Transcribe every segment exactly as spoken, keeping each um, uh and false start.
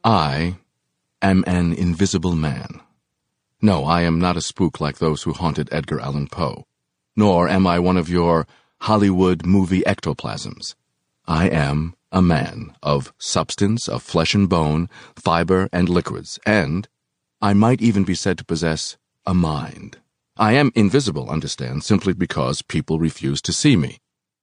I am an invisible man. No, I am not a spook like those who haunted Edgar Allan Poe, nor am I one of your Hollywood movie ectoplasms. I am a man of substance, of flesh and bone, fiber and liquids, and I might even be said to possess a mind. I am invisible, understand, simply because people refuse to see me.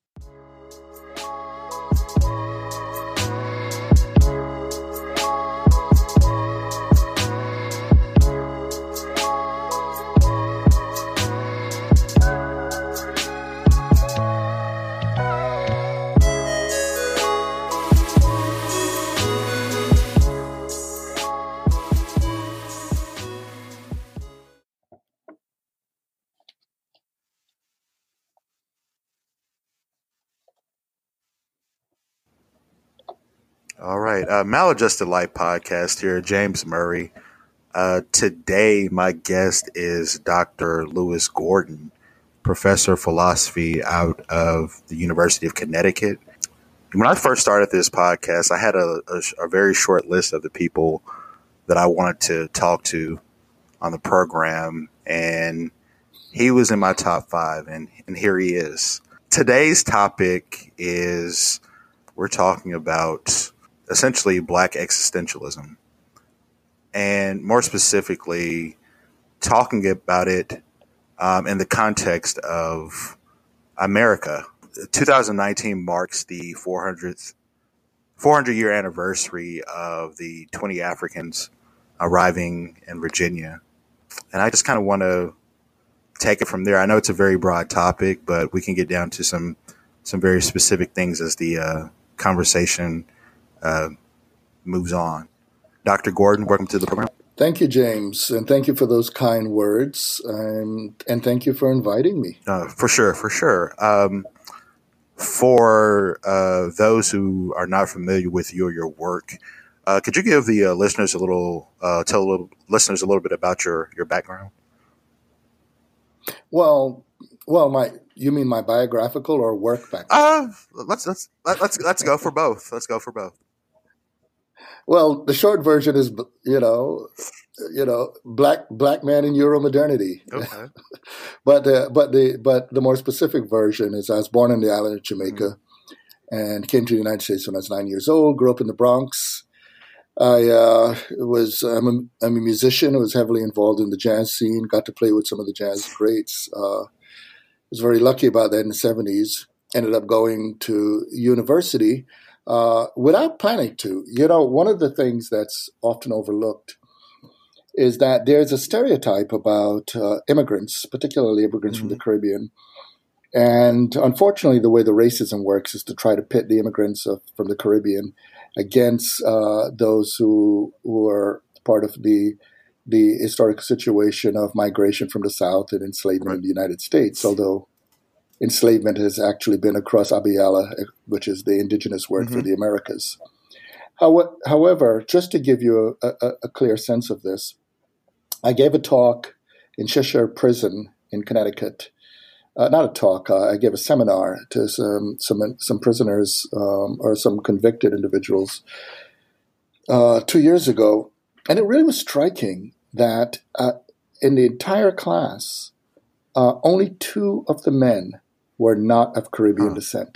All right. Uh, Maladjusted Life podcast here, James Murray. Uh, today, my guest is Doctor Lewis Gordon, professor of philosophy out of the University of Connecticut. When I first started this podcast, I had a, a, a very short list of the people that I wanted to talk to on the program, and he was in my top five, and, and here he is. Today's topic is we're talking about essentially Black existentialism, and more specifically, talking about it um, in the context of America. twenty nineteen marks the four hundredth, four hundred year anniversary of the twenty Africans arriving in Virginia. And I just kind of want to take it from there. I know it's a very broad topic, but we can get down to some, some very specific things as the uh, conversation uh, moves on. Doctor Gordon, welcome to the program. Thank you, James, and thank you for those kind words, um, and thank you for inviting me. Uh, for sure, for sure. Um, for uh, those who are not familiar with you or your work, uh, could you give the uh, listeners a little, uh, tell a little, listeners a little bit about your, your background? Well, well, my you mean my biographical or work background? Uh, let's let's let's let's go for both. Let's go for both. Well, the short version is, you know, you know, black black man in Euromodernity. Okay. but uh, but the but the more specific version is I was born on the island of Jamaica, mm-hmm. and came to the United States when I was nine years old. Grew up in the Bronx. I uh, was I'm a, I'm a musician. I was heavily involved in the jazz scene. Got to play with some of the jazz greats. Uh, was very lucky about that in the seventies. Ended up going to university. Uh, without planning to. You know, one of the things that's often overlooked is that there's a stereotype about uh, immigrants, particularly immigrants mm-hmm. from the Caribbean. And unfortunately, the way the racism works is to try to pit the immigrants of, from the Caribbean against uh, those who, who are part of the the historic situation of migration from the South and enslavement right. in the United States, although enslavement has actually been across Abiyala, which is the indigenous word mm-hmm. for the Americas. How, however, just to give you a, a, a clear sense of this, I gave a talk in Cheshire Prison in Connecticut. Uh, not a talk, uh, I gave a seminar to some some, some prisoners um, or some convicted individuals uh, two years ago. And it really was striking that uh, in the entire class, uh, only two of the men were not of Caribbean huh. descent.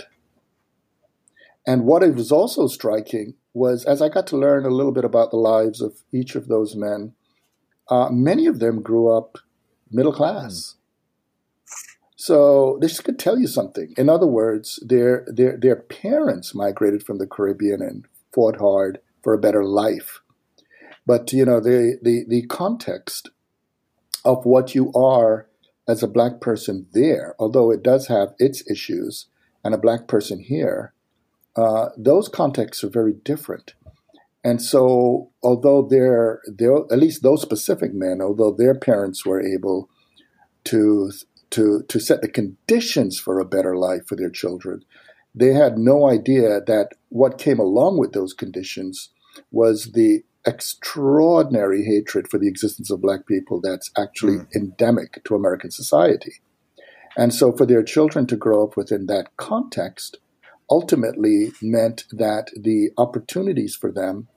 And what it was also striking was, as I got to learn a little bit about the lives of each of those men, uh, many of them grew up middle class. Mm. So this could tell you something. In other words, their, their, their parents migrated from the Caribbean and fought hard for a better life. But, you know, the, the, the context of what you are as a Black person there, although it does have its issues, and a Black person here, uh, those contexts are very different. And so, although they're, they're, at least those specific men, although their parents were able to, to, to set the conditions for a better life for their children, they had no idea that what came along with those conditions was the extraordinary hatred for the existence of Black people that's actually mm. endemic to American society. And so for their children to grow up within that context ultimately meant that the opportunities for them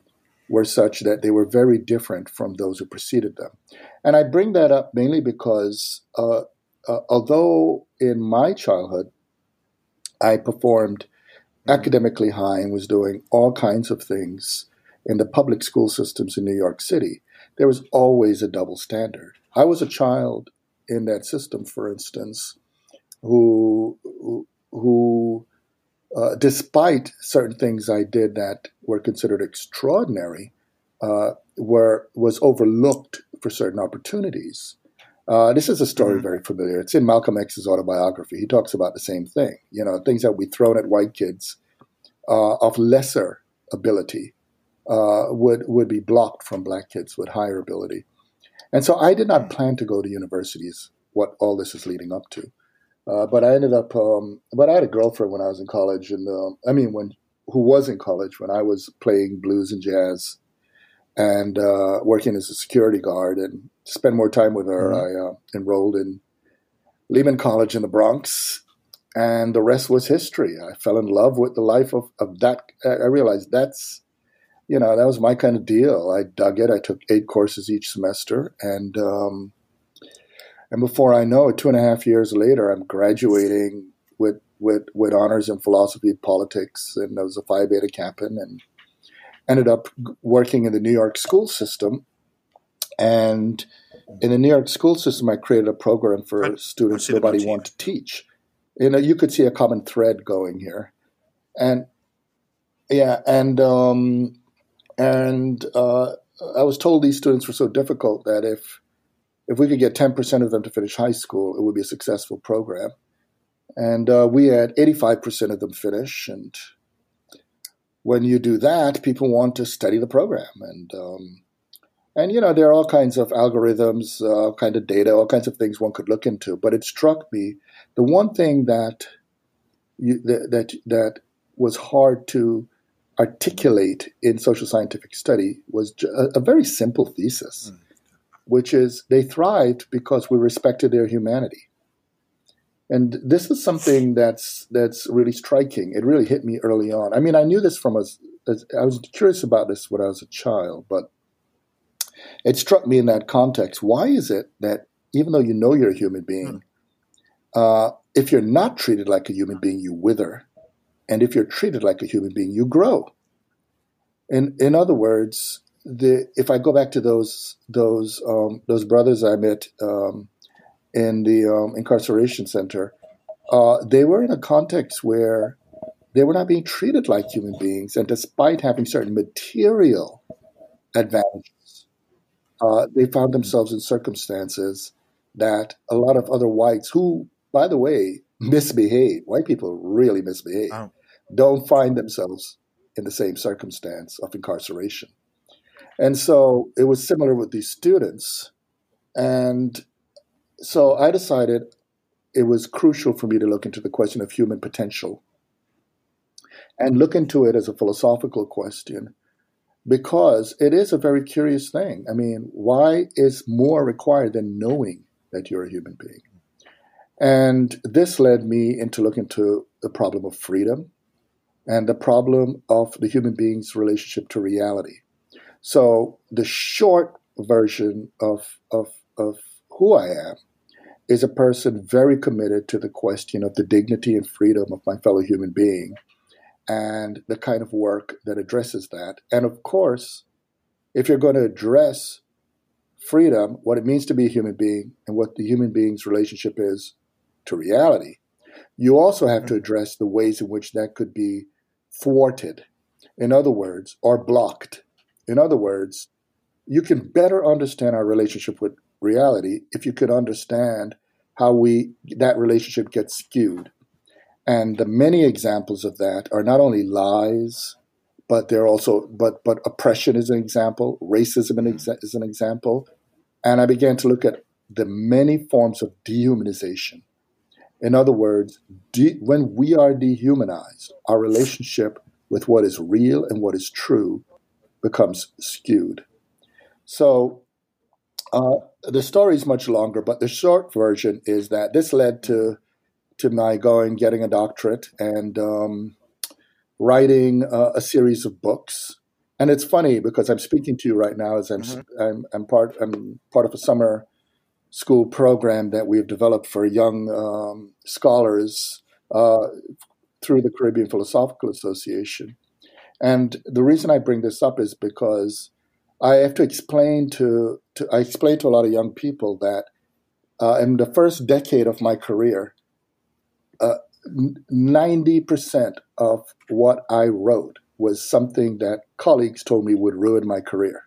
were such that they were very different from those who preceded them. And I bring that up mainly because uh, uh, although in my childhood I performed academically high and was doing all kinds of things in the public school systems in New York City, there was always a double standard. I was a child in that system, for instance, who who, who uh, despite certain things I did that were considered extraordinary, uh, were was overlooked for certain opportunities. Uh, this is a story mm-hmm. very familiar. It's in Malcolm X's autobiography. He talks about the same thing. You know, things that we thrown at white kids uh, of lesser ability uh, would would be blocked from black kids with higher ability. And so I did not plan to go to universities, what all this is leading up to. Uh, but I ended up, um, but I had a girlfriend when I was in college, and uh, I mean, when who was in college when I was playing blues and jazz and uh, working as a security guard. And to spend more time with her, mm-hmm. I uh, enrolled in Lehman College in the Bronx, and the rest was history. I fell in love with the life of, of that. I realized that's, you know, that was my kind of deal. I dug it. I took eight courses each semester, and um, and before I know it, two and a half years later, I'm graduating with with with honors in philosophy, politics, and I was a Phi Beta Kappan, and ended up working in the New York school system. And in the New York school system, I created a program for I, students nobody wanted to teach. You know, you could see a common thread going here, and yeah, and um, and uh, I was told these students were so difficult that if if we could get ten percent of them to finish high school, it would be a successful program. And uh, we had eighty-five percent of them finish. And when you do that, people want to study the program. And, um, and you know, there are all kinds of algorithms, uh, all kind of data, all kinds of things one could look into. But it struck me, the one thing that you, that, that, that was hard to articulate in social scientific study was a, a very simple thesis, mm. which is they thrived because we respected their humanity. And this is something that's that's really striking. It really hit me early on. I mean, I knew this from as, as I was curious about this when I was a child, but it struck me in that context. Why is it that even though you know you're a human being, uh, if you're not treated like a human being, you wither, and if you're treated like a human being, you grow? In in other words, the if I go back to those those um, those brothers I met. Um, in the um, incarceration center, uh, they were in a context where they were not being treated like human beings. And despite having certain material advantages, uh, they found themselves in circumstances that a lot of other whites who, by the way, misbehave, white people really misbehave, wow. don't find themselves in the same circumstance of incarceration. And so it was similar with these students. And so I decided it was crucial for me to look into the question of human potential and look into it as a philosophical question, because it is a very curious thing. I mean, why is more required than knowing that you're a human being? And this led me into looking into the problem of freedom and the problem of the human being's relationship to reality. So the short version of of, of who I am is a person very committed to the question of the dignity and freedom of my fellow human being and the kind of work that addresses that. And of course, if you're going to address freedom, what it means to be a human being and what the human being's relationship is to reality, you also have to address the ways in which that could be thwarted, in other words, or blocked. In other words, you can better understand our relationship with reality if you could understand how we that relationship gets skewed. And the many examples of that are not only lies, but they're also but but oppression is an example, racism is an example. And I began to look at the many forms of dehumanization. In other words, de- when we are dehumanized, our relationship with what is real and what is true becomes skewed. So Uh, the story is much longer, but the short version is that this led to to my going, getting a doctorate, and um, writing uh, a series of books And it's funny because I'm speaking to you right now as I'm mm-hmm. I'm, I'm part I'm part of a summer school program that we've developed for young um, scholars uh, through the Caribbean Philosophical Association. And the reason I bring this up is because I have to explain to, to I explain to a lot of young people that uh, in the first decade of my career, uh, ninety percent of what I wrote was something that colleagues told me would ruin my career.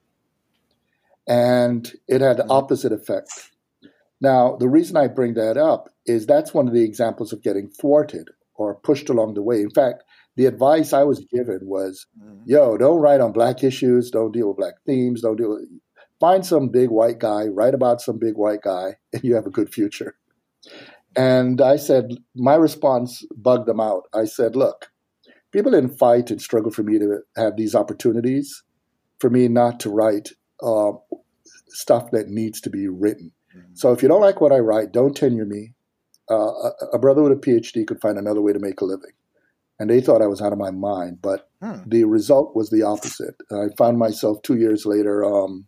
And it had the opposite effect. Now, the reason I bring that up is that's one of the examples of getting thwarted or pushed along the way. In fact, the advice I was given was, yo, don't write on black issues, don't deal with black themes, don't deal with, find some big white guy, write about some big white guy, and you have a good future. And I said, my response bugged them out. I said, look, people didn't fight and struggle for me to have these opportunities, for me not to write uh, stuff that needs to be written. Mm-hmm. So if you don't like what I write, don't tenure me. Uh, a, a brother with a P H D could find another way to make a living. And they thought I was out of my mind. But hmm. the result was the opposite. I found myself two years later um,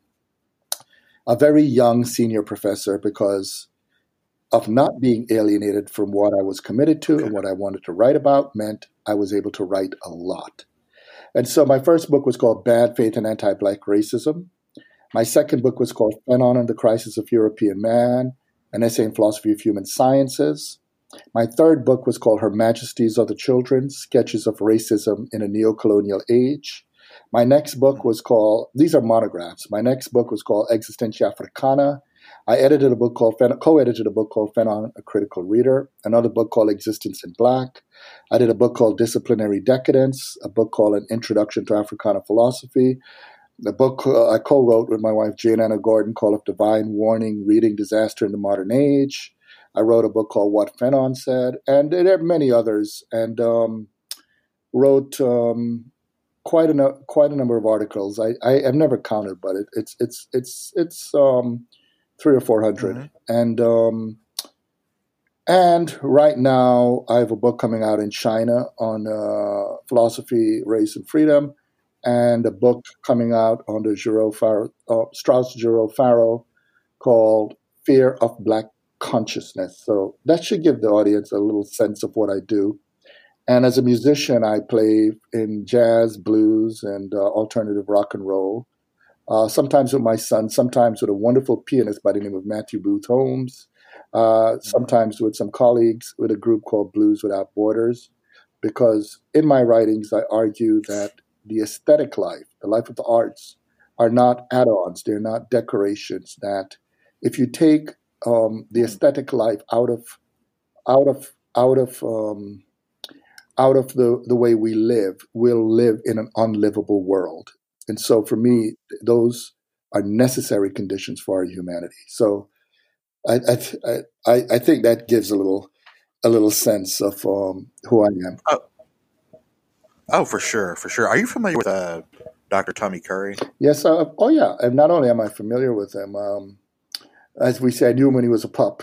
a very young senior professor because of not being alienated from what I was committed to and what I wanted to write about meant I was able to write a lot. And so my first book was called Bad Faith and Anti-Black Racism. My second book was called Fanon and the Crisis of European Man, an essay in philosophy of human sciences. My third book was called Her Majesty's Other Children, Sketches of Racism in a Neo-Colonial Age. My next book was called, these are monographs. My next book was called Existentia Africana. I edited a book called, co-edited a book called Fanon, A Critical Reader, another book called Existence in Black. I did a book called Disciplinary Decadence, a book called An Introduction to Africana Philosophy. The book uh, I co-wrote with my wife, Jane Anna Gordon, called Divine Warning, Reading Disaster in the Modern Age. I wrote a book called What Fanon Said, and there are many others, and um, wrote um, quite a quite a number of articles. I, I have never counted, but it, it's it's it's it's um, three or four hundred, mm-hmm. and um, and right now I have a book coming out in China on uh, philosophy, race, and freedom, and a book coming out on the Giroux Faro, uh, Strauss-Giroux Faro called Fear of Black Consciousness. So that should give the audience a little sense of what I do. And as a musician, I play in jazz, blues, and uh, alternative rock and roll, uh, sometimes with my son, sometimes with a wonderful pianist by the name of Matthew Booth Holmes, uh, sometimes with some colleagues with a group called Blues Without Borders, because in my writings, I argue that the aesthetic life, the life of the arts, are not add-ons. They're not decorations, that if you take Um, the aesthetic life out of, out of, out of, um, out of the, the way we live, we'll live in an unlivable world. And so, for me, those are necessary conditions for our humanity. So, I, I, I, I think that gives a little, a little sense of um, who I am. Oh. oh, for sure, for sure. Are you familiar with uh, Doctor Tommy Curry? Yes. Uh, oh, yeah. And not only am I familiar with him. Um, As we say, I knew him when he was a pup.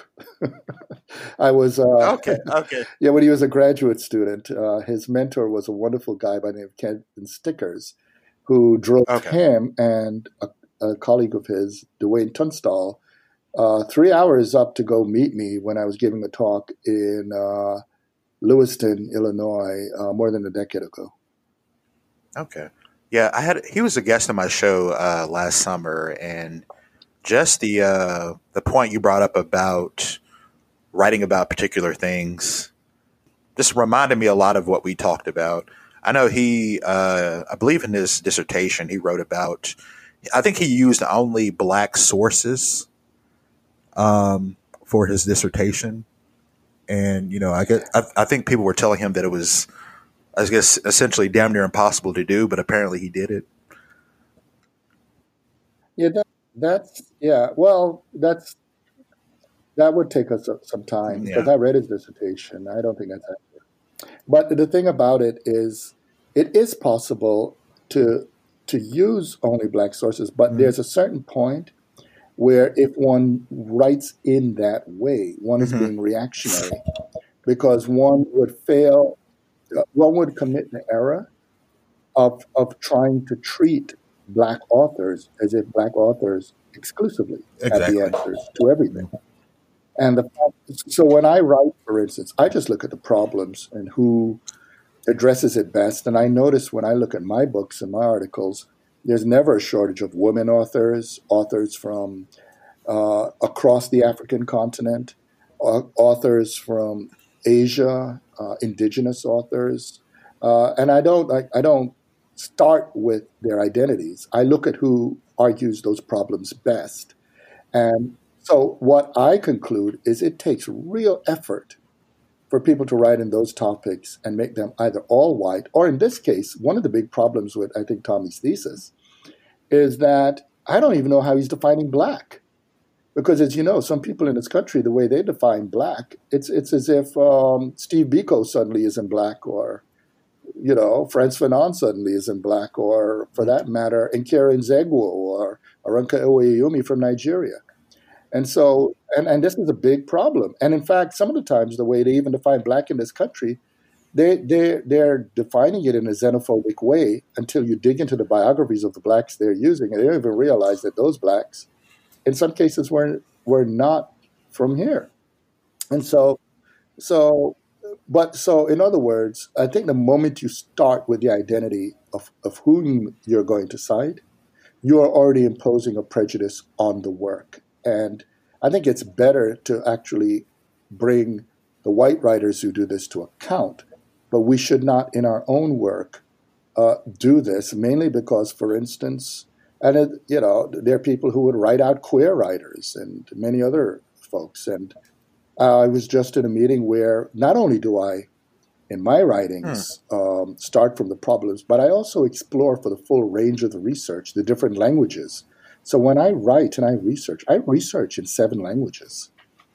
I was uh, okay. Okay. Yeah, when he was a graduate student, uh, his mentor was a wonderful guy by the name of Ken Stickers, who drove okay. him and a, a colleague of his, Dwayne Tunstall, uh, three hours up to go meet me when I was giving a talk in uh, Lewiston, Illinois, uh, more than a decade ago. Okay. Yeah, I had. He was a guest on my show uh, last summer, and just the uh, the point you brought up about writing about particular things just reminded me a lot of what we talked about. I know he, uh, I believe in his dissertation, he wrote about, I think he used only black sources um, for his dissertation. And, you know, I, get, I, I think people were telling him that it was, I guess, essentially damn near impossible to do, but apparently he did it. Yeah, that, that's, yeah, well, that's, that would take us some time because yeah. I read his dissertation. I don't think that's accurate. But the thing about it is, it is possible to to use only black sources, but mm-hmm. there's a certain point where if one writes in that way, one is mm-hmm. being reactionary because one would fail, one would commit the error of of trying to treat Black authors as if Black authors exclusively exactly. have the answers to everything. And the, so when I write, for instance, I just look at the problems and who addresses it best. And I notice when I look at my books and my articles, there's never a shortage of women authors, authors from uh, across the African continent, uh, authors from Asia, uh, indigenous authors. Uh, and I don't, I, I don't start with their identities. I look at who argues those problems best. And so what I conclude is it takes real effort for people to write in those topics and make them either all white, or in this case, one of the big problems with, I think, Tommy's thesis is that I don't even know how he's defining Black. Because as you know, some people in this country, the way they define Black, it's it's as if um, Steve Biko suddenly isn't Black, or, you know, Frantz Fanon suddenly isn't Black, or for that matter, Nkera Nzegwu or Aranka Eweyumi from Nigeria. And so, and, and this is a big problem. And in fact, some of the times, the way they even define Black in this country, they, they, they're defining it in a xenophobic way until you dig into the biographies of the Blacks they're using. And they don't even realize that those Blacks, in some cases, were, were not from here. And so, so, but so in other words, I think the moment you start with the identity of, of whom you're going to cite, you are already imposing a prejudice on the work. And I think it's better to actually bring the white writers who do this to account. But we should not, in our own work, uh, do this, mainly because, for instance, and it, you know, there are people who would write out queer writers and many other folks. And uh, I was just in a meeting where not only do I, in my writings, hmm. um, start from the problems, but I also explore for the full range of the research, the different languages. So when I write and I research, I research in seven languages.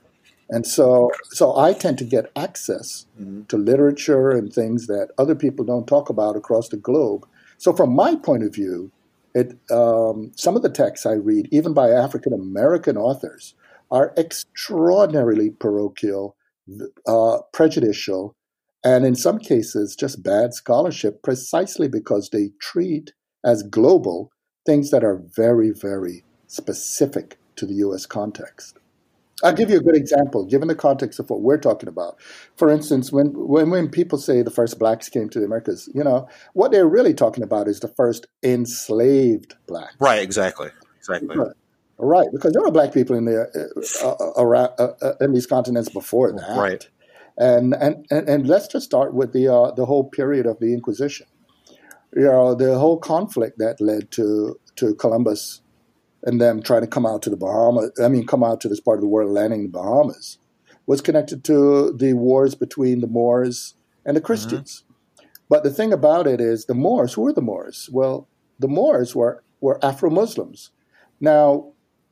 And so so I tend to get access mm-hmm. to literature and things that other people don't talk about across the globe. So from my point of view, it um, some of the texts I read, even by African-American authors, are extraordinarily parochial, uh, prejudicial, and in some cases just bad scholarship, precisely because they treat as global things that are very, very specific to the U S context. I'll give you a good example, given the context of what we're talking about. For instance, when, when when people say the first Blacks came to the Americas, you know, what they're really talking about is the first enslaved Blacks. Right, exactly, exactly. Right, right, because there were Black people in the uh, uh, around uh, uh, in these continents before that. Right, and and and, and let's just start with the uh, the whole period of the Inquisition. You know, the whole conflict that led to to Columbus and them trying to come out to the Bahamas, I mean, come out to this part of the world, landing in the Bahamas, was connected to the wars between the Moors and the Christians. Mm-hmm. But the thing about it is the Moors, who were the Moors? Well, the Moors were, were Afro-Muslims. Now,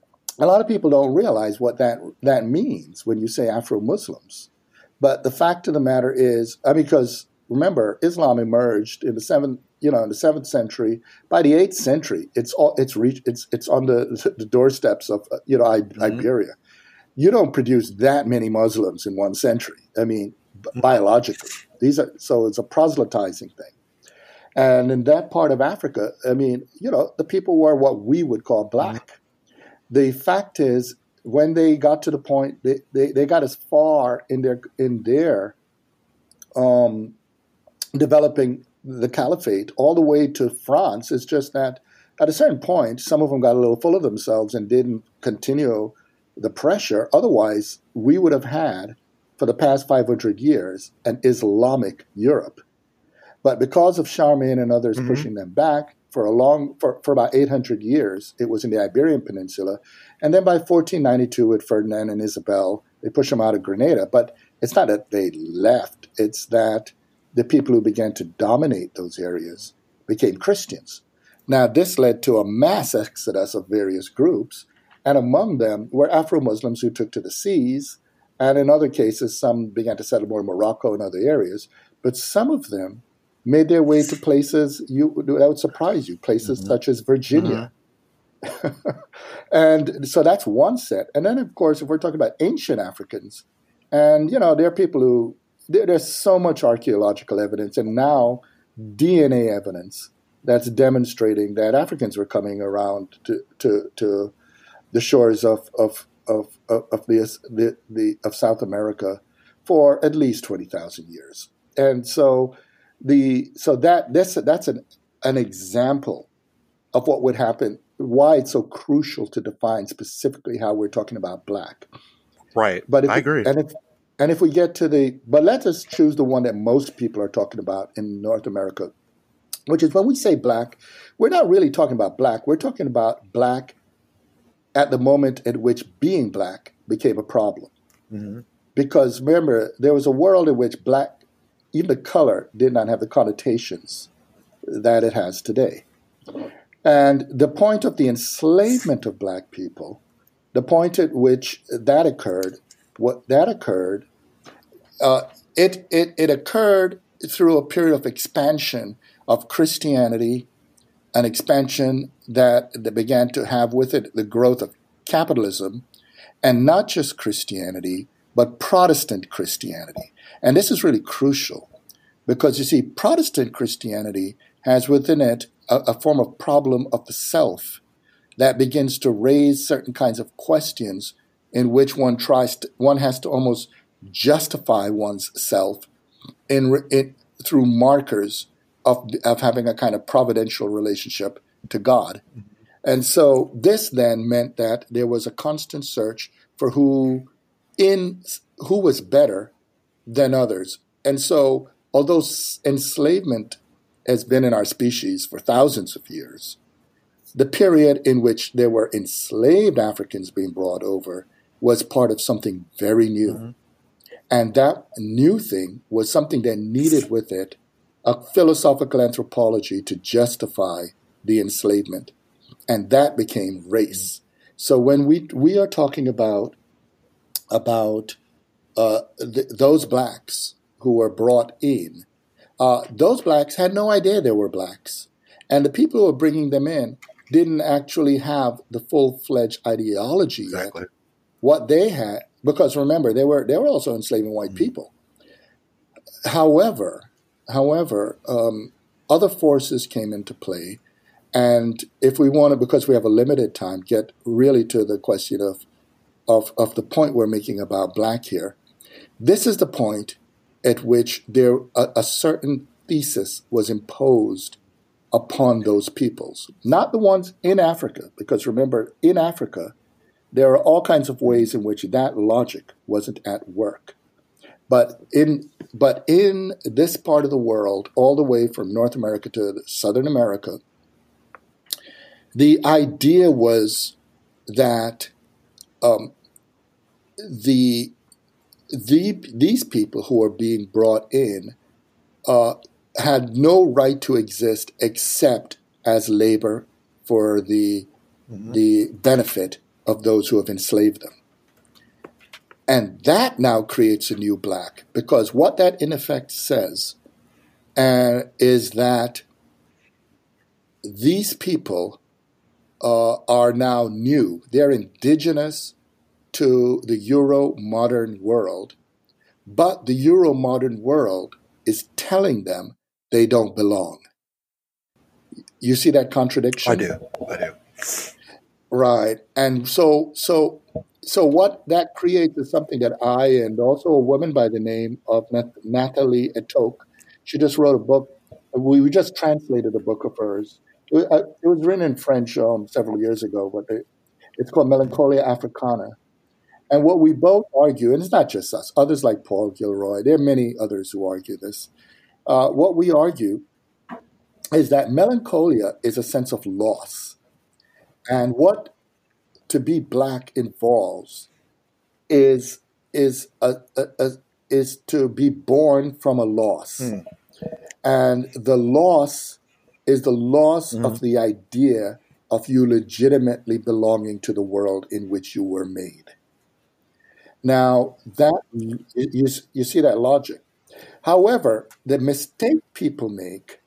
a lot of people don't realize what that, that means when you say Afro-Muslims. But the fact of the matter is, I mean, because remember, Islam emerged in the seventh, you know, in the seventh century. By the eighth century, it's all it's reached. It's it's on the the doorsteps of you know I, mm-hmm. Iberia. You don't produce that many Muslims in one century. I mean, mm-hmm. biologically, these are so it's a proselytizing thing. And in that part of Africa, I mean, you know, the people were what we would call Black. Mm-hmm. The fact is, when they got to the point, they, they, they got as far in their in their um, developing the caliphate all the way to France. It's just that at a certain point, some of them got a little full of themselves and didn't continue the pressure. Otherwise, we would have had, for the past five hundred years, an Islamic Europe. But because of Charlemagne and others mm-hmm. pushing them back, for a long, for, for about eight hundred years, it was in the Iberian Peninsula. And then by fourteen ninety-two with Ferdinand and Isabel, they pushed them out of Grenada. But it's not that they left. It's that the people who began to dominate those areas became Christians. Now, this led to a mass exodus of various groups, and among them were Afro-Muslims who took to the seas, and in other cases, some began to settle more in Morocco and other areas. But some of them made their way to places you, that would surprise you, places mm-hmm. such as Virginia. Mm-hmm. And so that's one set. And then, of course, if we're talking about ancient Africans, and, you know, there are people who, there, there's so much archaeological evidence and now D N A evidence that's demonstrating that Africans were coming around to to, to the shores of of of of, of the, the the of South America for at least twenty thousand years, and so the so that this that's an an example of what would happen. Why it's so crucial to define specifically how we're talking about black. Right. But if I we, agree. And if and if we get to the but let us choose the one that most people are talking about in North America, which is when we say black, we're not really talking about black. We're talking about black at the moment at which being black became a problem. Mm-hmm. Because remember, there was a world in which black, even the color, did not have the connotations that it has today. And the point of the enslavement of black people, the point at which that occurred, what that occurred, uh, it, it it occurred through a period of expansion of Christianity, an expansion that, that began to have with it the growth of capitalism, and not just Christianity, but Protestant Christianity. And this is really crucial because, you see, Protestant Christianity has within it a, a form of problem of the self that begins to raise certain kinds of questions in which one tries to, one has to almost justify one's self in, in through markers of of having a kind of providential relationship to God. And so this then meant that there was a constant search for who in who was better than others. And so although enslavement has been in our species for thousands of years, the period in which there were enslaved Africans being brought over was part of something very new. Mm-hmm. And that new thing was something that needed with it a philosophical anthropology to justify the enslavement. And that became race. So when we we are talking about about uh, th- those blacks who were brought in, uh, those blacks had no idea they were blacks. And the people who were bringing them in didn't actually have the full-fledged ideology exactly. yet. What they had, because remember, they were they were also enslaving white mm-hmm. people. However, however, um, other forces came into play. And if we want to, because we have a limited time, get really to the question of, of, of the point we're making about black here, this is the point at which there a, a certain thesis was imposed upon those peoples, not the ones in Africa, because remember, in Africa, there are all kinds of ways in which that logic wasn't at work. But in but in this part of the world, all the way from North America to Southern America, the idea was that um, the, the these people who are being brought in uh, had no right to exist except as labor for the mm-hmm. the benefit of those who have enslaved them. And that now creates a new black, because what that in effect says uh, is that these people Uh, are now new. They're indigenous to the Euro-modern world, but the Euro-modern world is telling them they don't belong. You see that contradiction? I do. I do. Right. And so, so, so what that creates is something that I and also a woman by the name of Nat- Natalie Etoke, she just wrote a book. We, we just translated a book of hers. It was written in French um, several years ago, but it, it's called Melancholia Africana. And what we both argue, and it's not just us, others like Paul Gilroy, there are many others who argue this. Uh, what we argue is that melancholia is a sense of loss. And what to be black involves is is a, a, a, is to be born from a loss. Hmm. And the loss is the loss mm-hmm. of the idea of you legitimately belonging to the world in which you were made. Now, that you, you see that logic. However, the mistake people make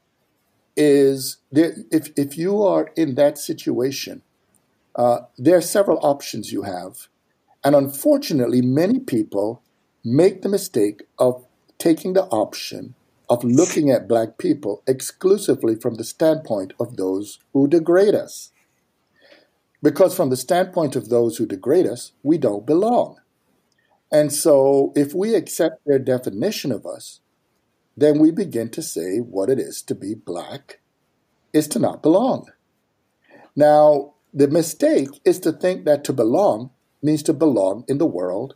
is there, if, if you are in that situation, uh, there are several options you have. And unfortunately, many people make the mistake of taking the option of looking at black people exclusively from the standpoint of those who degrade us. Because from the standpoint of those who degrade us, we don't belong. And so if we accept their definition of us, then we begin to say what it is to be black is to not belong. Now, the mistake is to think that to belong means to belong in the world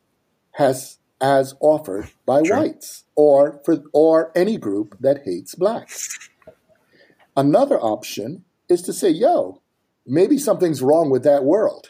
has as offered by True. whites or for or any group that hates blacks. Another option is to say, yo, maybe something's wrong with that world.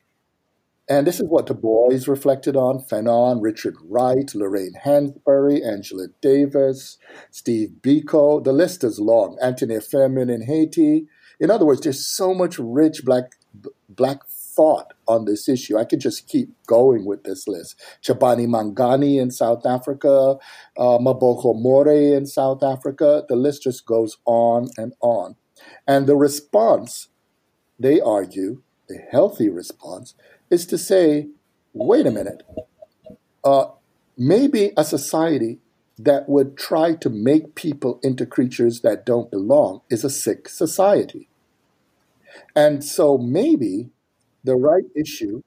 And this is what Du Bois reflected on, Fanon, Richard Wright, Lorraine Hansberry, Angela Davis, Steve Biko. The list is long. Anthony Fairman in Haiti. In other words, there's so much rich black black thought on this issue. I could just keep going with this list. Chabani Mangani in South Africa, uh, Maboko More in South Africa. The list just goes on and on. And the response, they argue, the healthy response, is to say, wait a minute, uh, maybe a society that would try to make people into creatures that don't belong is a sick society. And so maybe the right issue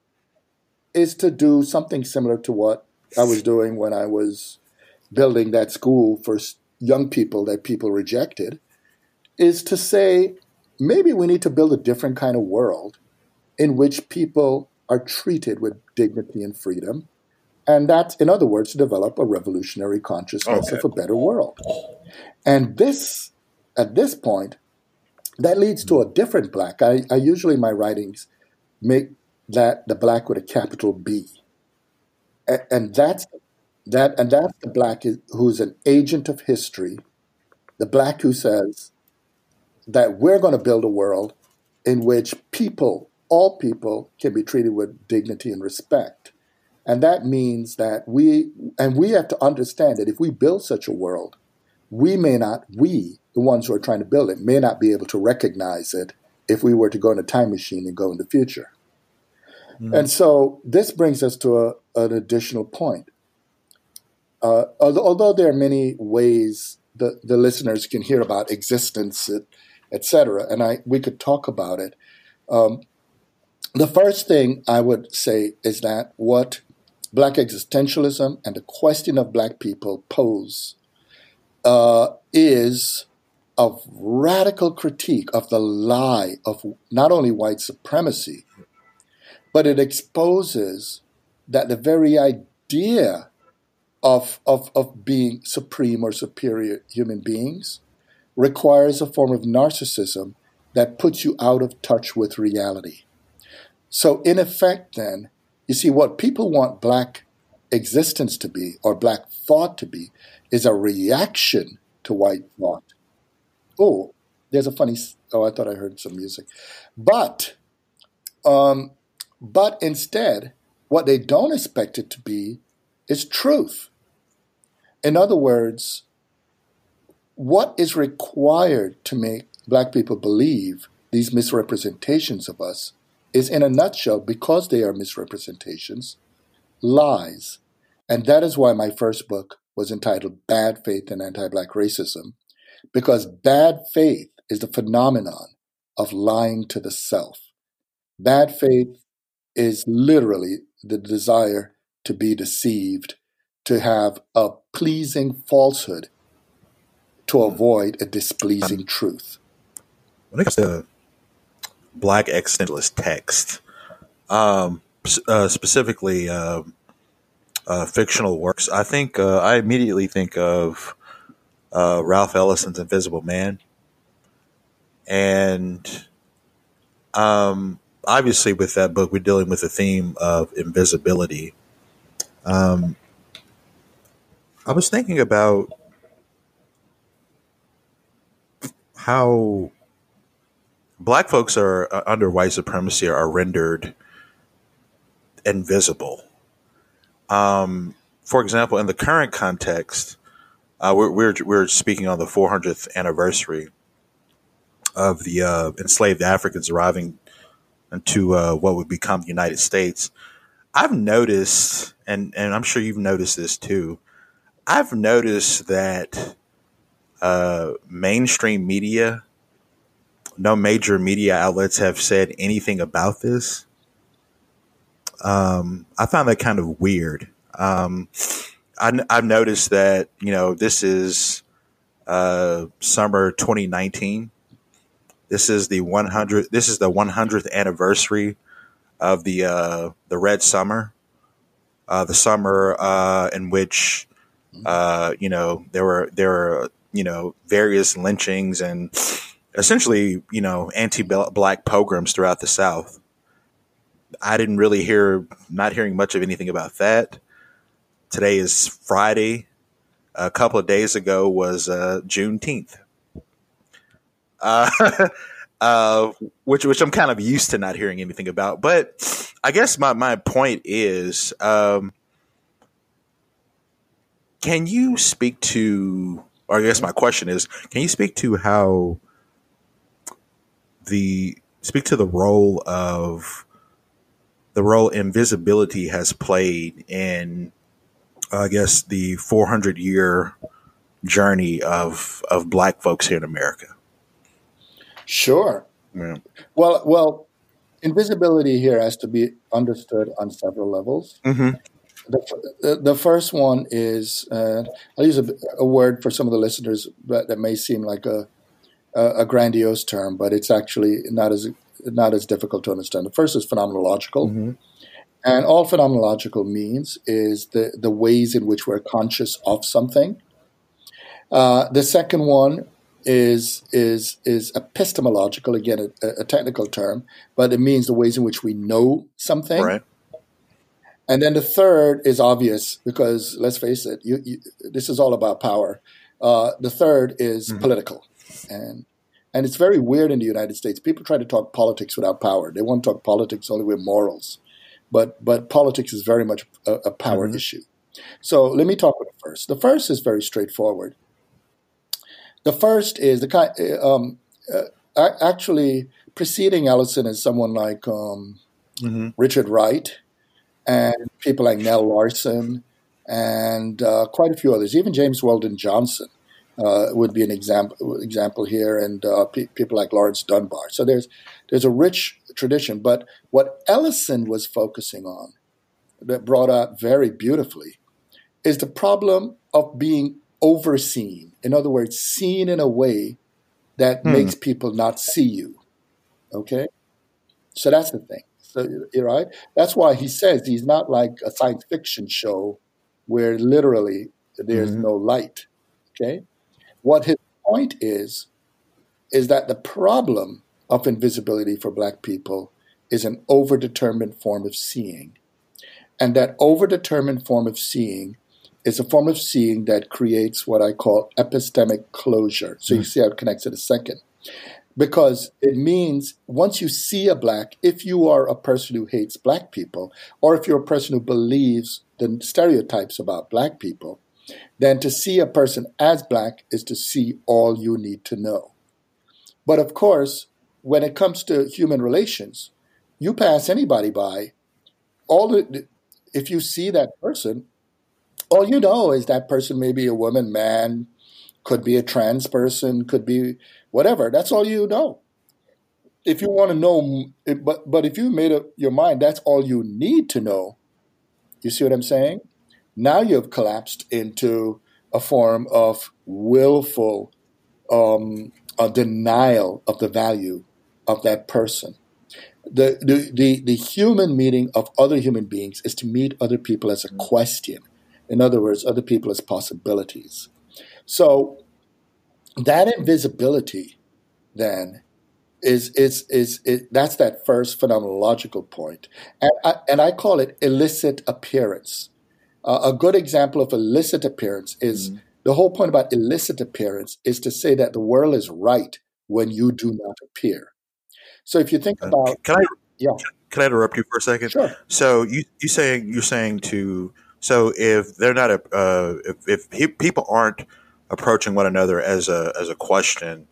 is to do something similar to what I was doing when I was building that school for young people that people rejected, is to say, maybe we need to build a different kind of world in which people are treated with dignity and freedom. And that's, in other words, to develop a revolutionary consciousness Okay. of a better world. And this, at this point, that leads to a different black. I, I usually, in my writings, make that the black with a capital B. And, and that's that, and that's the black is, who's an agent of history, the black who says that we're going to build a world in which people, all people, can be treated with dignity and respect. And that means that we, and we have to understand that if we build such a world, we may not, we, the ones who are trying to build it, may not be able to recognize it if we were to go in a time machine and go in the future. Mm. And so this brings us to a, an additional point. Uh, although, although there are many ways the, the listeners can hear about existence, et cetera, and I we could talk about it. Um, the first thing I would say is that what Black existentialism and the question of Black people pose uh, is a radical critique of the lie of not only white supremacy, but it exposes that the very idea of, of, of being supreme or superior human beings requires a form of narcissism that puts you out of touch with reality. So in effect, then, you see, what people want Black existence to be, or Black thought to be, is a reaction to white thought. Oh, there's a funny, oh, I thought I heard some music. But, um, but instead, what they don't expect it to be is truth. In other words, what is required to make Black people believe these misrepresentations of us is, in a nutshell, because they are misrepresentations, lies. And that is why my first book was entitled Bad Faith and Anti-Black Racism, because bad faith is the phenomenon of lying to the self. Bad faith is literally the desire to be deceived, to have a pleasing falsehood, to avoid a displeasing truth. When it comes to Black existentialist text, um, uh, specifically uh, uh, fictional works, I think uh, I immediately think of uh, Ralph Ellison's Invisible Man. And um, obviously with that book, we're dealing with the theme of invisibility. Um, I was thinking about how Black folks are uh, under white supremacy are rendered invisible. Um, for example, in the current context, uh, we're, we're we're speaking on the four hundredth anniversary of the uh, enslaved Africans arriving into uh, what would become the United States. I've noticed, and and I'm sure you've noticed this too, I've noticed that uh, mainstream media, no major media outlets have said anything about this. Um, I found that kind of weird. Um, I, I've noticed that, you know, this is uh, summer twenty nineteen. This is the one hundredth. This is the one hundredth anniversary of the uh, the Red Summer, uh, the summer uh, in which uh, you know there were there were you know various lynchings and essentially you know anti-black pogroms throughout the South. I didn't really hear, not hearing much of anything about that. Today is Friday. A couple of days ago was uh, Juneteenth, uh, uh, which which I'm kind of used to not hearing anything about. But I guess my, my point is, um, can you speak to, or I guess my question is, can you speak to how the speak to the role of the role invisibility has played in, I guess, the four hundred year journey of of Black folks here in America? Sure. Yeah. Well, well, invisibility here has to be understood on several levels. Mm-hmm. The, the, the first one is, uh, I'll use a, a word for some of the listeners that, that may seem like a, a, a grandiose term, but it's actually not as not as difficult to understand. The first is phenomenological. Mm-hmm. And all phenomenological means is the, the ways in which we're conscious of something. Uh, the second one is is is epistemological, again, a, a technical term, but it means the ways in which we know something. Right. And then the third is obvious because, let's face it, you, you, this is all about power. Uh, the third is mm-hmm. political. And and it's very weird in the United States. People try to talk politics without power. They want to talk politics only with morals. But but politics is very much a, a power mm-hmm. issue. So let me talk about the first. The first is very straightforward. The first is the kind. Um, uh, actually, preceding Ellison is someone like um, mm-hmm. Richard Wright and people like Nell Larson and uh, quite a few others. Even James Weldon Johnson uh, would be an example example here, and uh, pe- people like Lawrence Dunbar. So there's there's a rich tradition. But what Ellison was focusing on, that brought out very beautifully, is the problem of being overseen. In other words, seen in a way that hmm. makes people not see you. Okay? So that's the thing. So you're right. That's why he says he's not like a science fiction show where literally there's mm-hmm. no light. Okay? What his point is, is that the problem of invisibility for Black people is an overdetermined form of seeing. And that overdetermined form of seeing is a form of seeing that creates what I call epistemic closure. So mm-hmm. you see how it connects in a second. Because it means once you see a Black, if you are a person who hates Black people, or if you're a person who believes the stereotypes about Black people, then to see a person as Black is to see all you need to know. But of course, when it comes to human relations, you pass anybody by, all the, if you see that person, all you know is that person may be a woman, man, could be a trans person, could be whatever. That's all you know. If you want to know, but but if you made up your mind, that's all you need to know. You see what I'm saying? Now you've collapsed into a form of willful um, a denial of the value of that person. The, the the the human meaning of other human beings is to meet other people as a question. In other words, other people as possibilities. So that invisibility, then, is is is, is that's that first phenomenological point, and I, and I call it illicit appearance. Uh, a good example of illicit appearance is mm-hmm. the whole point about illicit appearance is to say that the world is right when you do not appear. So if you think about, uh, can I yeah, can I interrupt you for a second? Sure. So you you saying you're saying to so if they're not a uh, if if he, people aren't approaching one another as a as a question,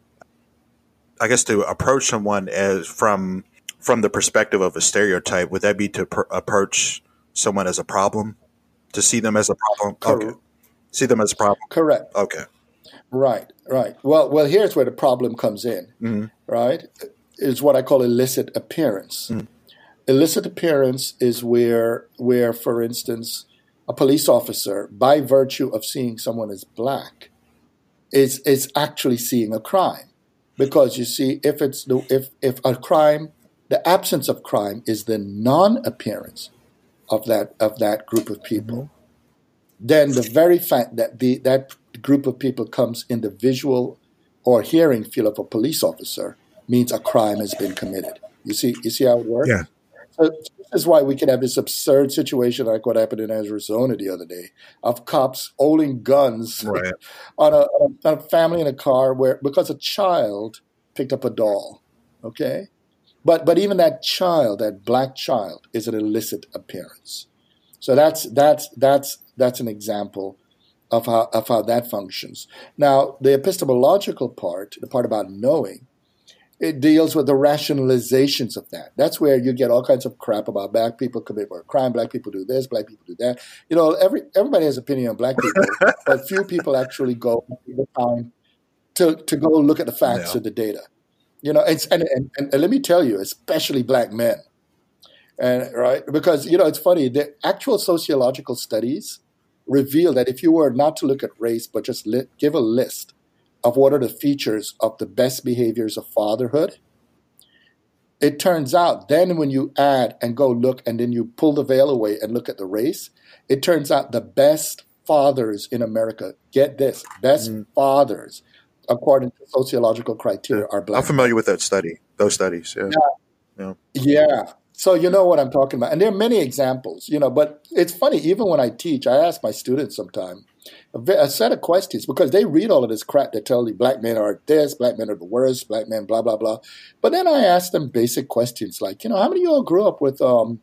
I guess to approach someone as from from the perspective of a stereotype, would that be to pr- approach someone as a problem, to see them as a problem? Correct. Okay, see them as a problem. Correct. Okay. Right, right. Well, well, here's where the problem comes in, mm-hmm. right? Is what I call illicit appearance. Mm-hmm. Illicit appearance is where, where, for instance, a police officer, by virtue of seeing someone as black, is is actually seeing a crime, because you see, if it's the if if a crime, the absence of crime is the non-appearance of that of that group of people, mm-hmm. then the very fact that the that group of people comes in the visual or hearing field of a police officer means a crime has been committed. You see, you see how it works? Yeah. So this is why we can have this absurd situation like what happened in Arizona the other day of cops holding guns right. on, a, on a family in a car where because a child picked up a doll. Okay, but but even that child, that black child, is an illicit appearance. So that's that's that's that's an example of how of how that functions. Now, the epistemological part, the part about knowing, it deals with the rationalizations of that. That's where you get all kinds of crap about black people commit more crime, black people do this, black people do that. You know, every everybody has an opinion on black people, but few people actually go the time to to go look at the facts yeah. of the data. You know, it's, and, and and let me tell you, especially black men, and right because you know it's funny. The actual sociological studies reveal that if you were not to look at race, but just li- give a list of what are the features of the best behaviors of fatherhood, it turns out then when you add and go look and then you pull the veil away and look at the race, it turns out the best fathers in America, get this, best mm. fathers, according to sociological criteria, yeah. are black. I'm familiar with that study, those studies. Yeah. Yeah. yeah. yeah. So you know what I'm talking about. And there are many examples, you know, but it's funny, even when I teach, I ask my students sometimes a set of questions because they read all of this crap that tell you black men are this, black men are the worst, black men, blah, blah, blah. But then I ask them basic questions like, you know, how many of you all grew up with um,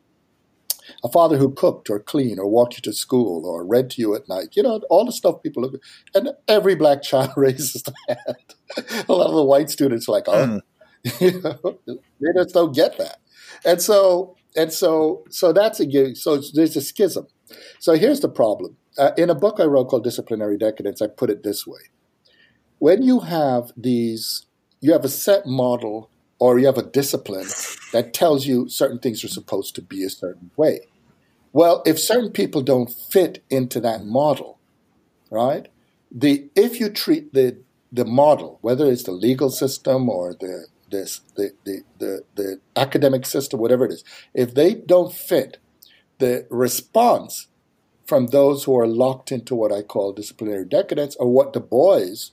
a father who cooked or cleaned or walked you to school or read to you at night? You know, all the stuff people look at. And every black child raises their hand. A lot of the white students are like, oh, mm. you know, they just don't get that. And so, and so, so that's a so there's a schism. So here's the problem. Uh, in a book I wrote called Disciplinary Decadence, I put it this way. When you have these, you have a set model or you have a discipline that tells you certain things are supposed to be a certain way. Well, if certain people don't fit into that model, right, the if you treat the the model, whether it's the legal system or the this the the the, the academic system, whatever it is, if they don't fit, the response from those who are locked into what I call disciplinary decadence, or what Du Bois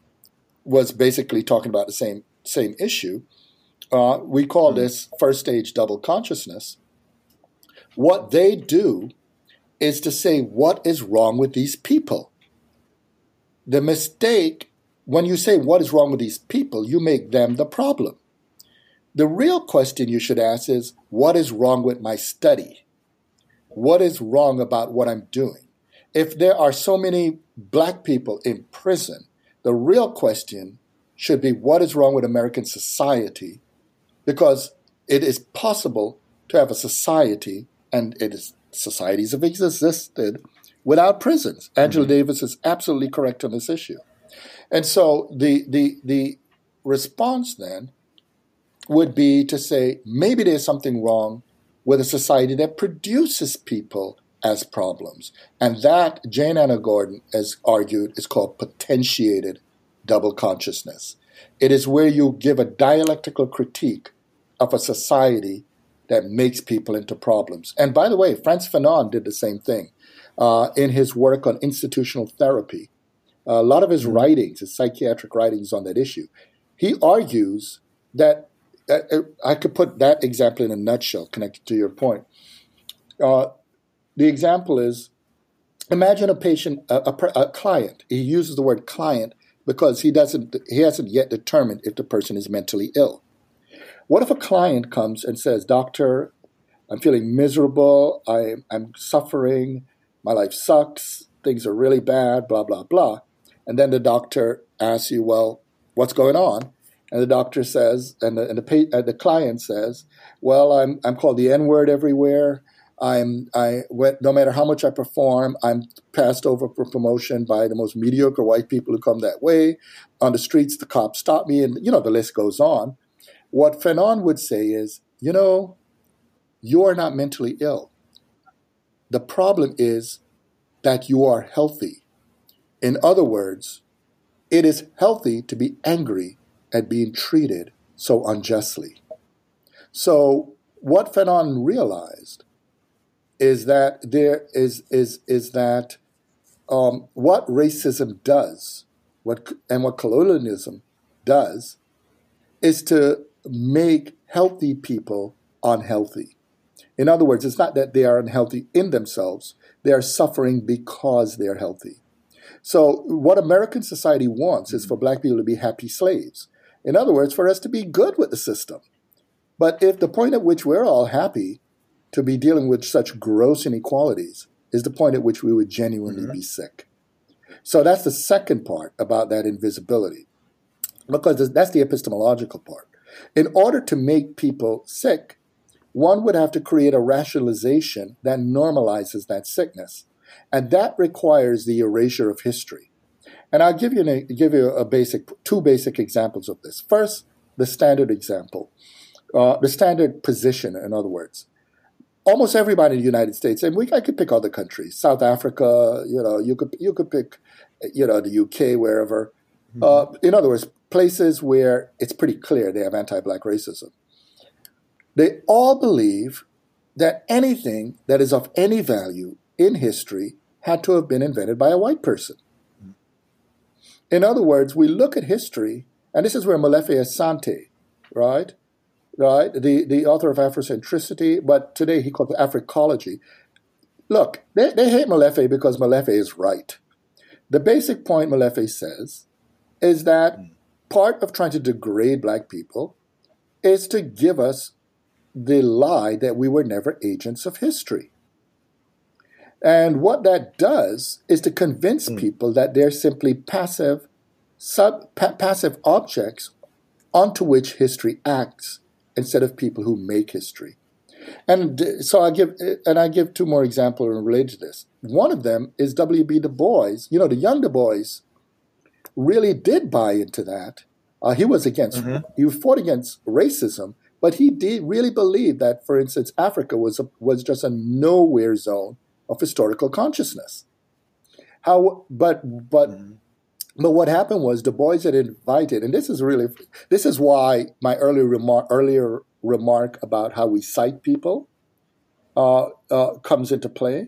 was basically talking about the same same issue. Uh, we call mm-hmm. this first stage double consciousness. What they do is to say, what is wrong with these people? The mistake, when you say what is wrong with these people, you make them the problem. The real question you should ask is, what is wrong with my study? What is wrong about what I'm doing? If there are so many black people in prison, the real question should be, what is wrong with American society? Because it is possible to have a society, and it is societies have existed without prisons. Angela mm-hmm. Davis is absolutely correct on this issue. And so the the the response then would be to say, maybe there's something wrong with a society that produces people as problems. And that, Jane Anna Gordon has argued, is called potentiated double consciousness. It is where you give a dialectical critique of a society that makes people into problems. And by the way, Frantz Fanon did the same thing uh, in his work on institutional therapy. Uh, a lot of his writings, his psychiatric writings on that issue, he argues that I could put that example in a nutshell, connected to your point. Uh, the example is, imagine a patient, a, a, a client. He uses the word client because he doesn't, he hasn't yet determined if the person is mentally ill. What if a client comes and says, "Doctor, I'm feeling miserable. I, I'm suffering. My life sucks. Things are really bad. Blah blah blah." And then the doctor asks you, "Well, what's going on?" And the doctor says, and the and the, pay, uh, the client says, "Well, I'm I'm called the N-word everywhere. I'm I no matter how much I perform, I'm passed over for promotion by the most mediocre white people who come that way. On the streets, the cops stop me, and you know the list goes on. What Fanon would say is, you know, you are not mentally ill. The problem is that you are healthy. In other words, it is healthy to be angry at being treated so unjustly. So what Fanon realized is that there is is is that um, what racism does, what and what colonialism does, is to make healthy people unhealthy. In other words, it's not that they are unhealthy in themselves; they are suffering because they are healthy. So what American society wants is for black people to be happy slaves. In other words, for us to be good with the system. But if the point at which we're all happy to be dealing with such gross inequalities is the point at which we would genuinely mm-hmm. be sick. So that's the second part about that invisibility, because that's the epistemological part. In order to make people sick, one would have to create a rationalization that normalizes that sickness. And that requires the erasure of history. And I'll give you, an, give you a basic, two basic examples of this. First, the standard example, uh, the standard position, in other words. Almost everybody in the United States, and we I could pick other countries, South Africa, you know, you could you could pick, you know, the U K, wherever. Mm-hmm. Uh, in other words, places where it's pretty clear they have anti-black racism. They all believe that anything that is of any value in history had to have been invented by a white person. In other words, we look at history, and this is where Molefi Asante, right, right, the, the author of Afrocentricity, but today he calls it Africology. Look, they, they hate Molefi because Molefi is right. The basic point Molefi says is that part of trying to degrade black people is to give us the lie that we were never agents of history. And what that does is to convince mm. people that they're simply passive, sub pa- passive objects onto which history acts instead of people who make history. And so I give, and I give two more examples related to this. One of them is W B Du Bois. You know, the young Du Bois really did buy into that. Uh, he was against, mm-hmm. he fought against racism, but he did really believe that, for instance, Africa was a, was just a nowhere zone of historical consciousness. How, but, but, mm. but what happened was Du Bois had invited, and this is really, this is why my earlier remark, earlier remark about how we cite people uh, uh, comes into play.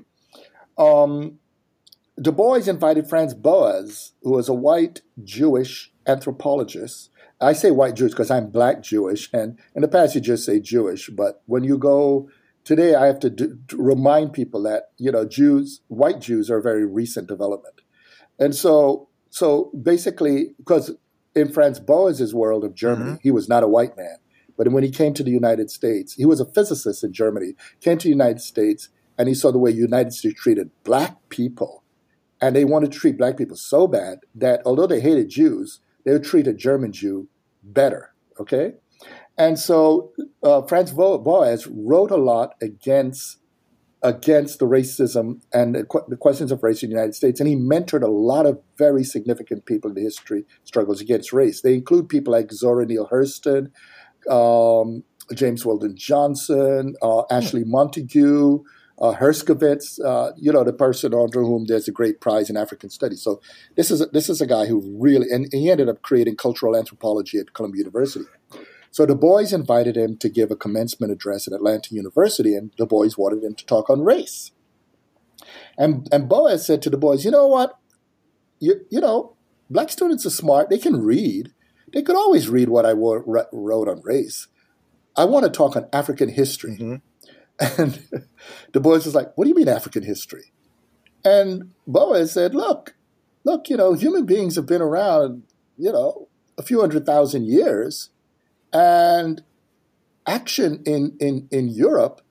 Um, Du Bois invited Franz Boas, who was a white Jewish anthropologist. I say white Jewish because I'm black Jewish, and in the past you just say Jewish, but when you go today, I have to, do, to remind people that, you know, Jews, white Jews are a very recent development. And so, so basically, because in Franz Boas's world of Germany, mm-hmm. he was not a white man. But when he came to the United States, he was a physicist in Germany, came to the United States, and he saw the way the United States treated black people. And they wanted to treat black people so bad that although they hated Jews, they would treat a German Jew better, okay? And so uh, Franz Boas wrote a lot against against the racism and the, qu- the questions of race in the United States, and he mentored a lot of very significant people in the history struggles against race. They include people like Zora Neale Hurston, um, James Weldon Johnson, uh, Ashley Montague, uh, Herskovits, uh, you know, the person under whom there's a great prize in African studies. So this is a, this is a guy who really, and he ended up creating cultural anthropology at Columbia University. So Du Bois invited him to give a commencement address at Atlanta University, and Du Bois wanted him to talk on race. And and Boas said to Du Bois, you know what? You, you know, black students are smart. They can read. They could always read what I wrote, wrote on race. I want to talk on African history. Mm-hmm. And Du Bois was like, what do you mean African history? And Boas said, look, look, you know, human beings have been around, you know, a few hundred thousand years. And action in, in, in Europe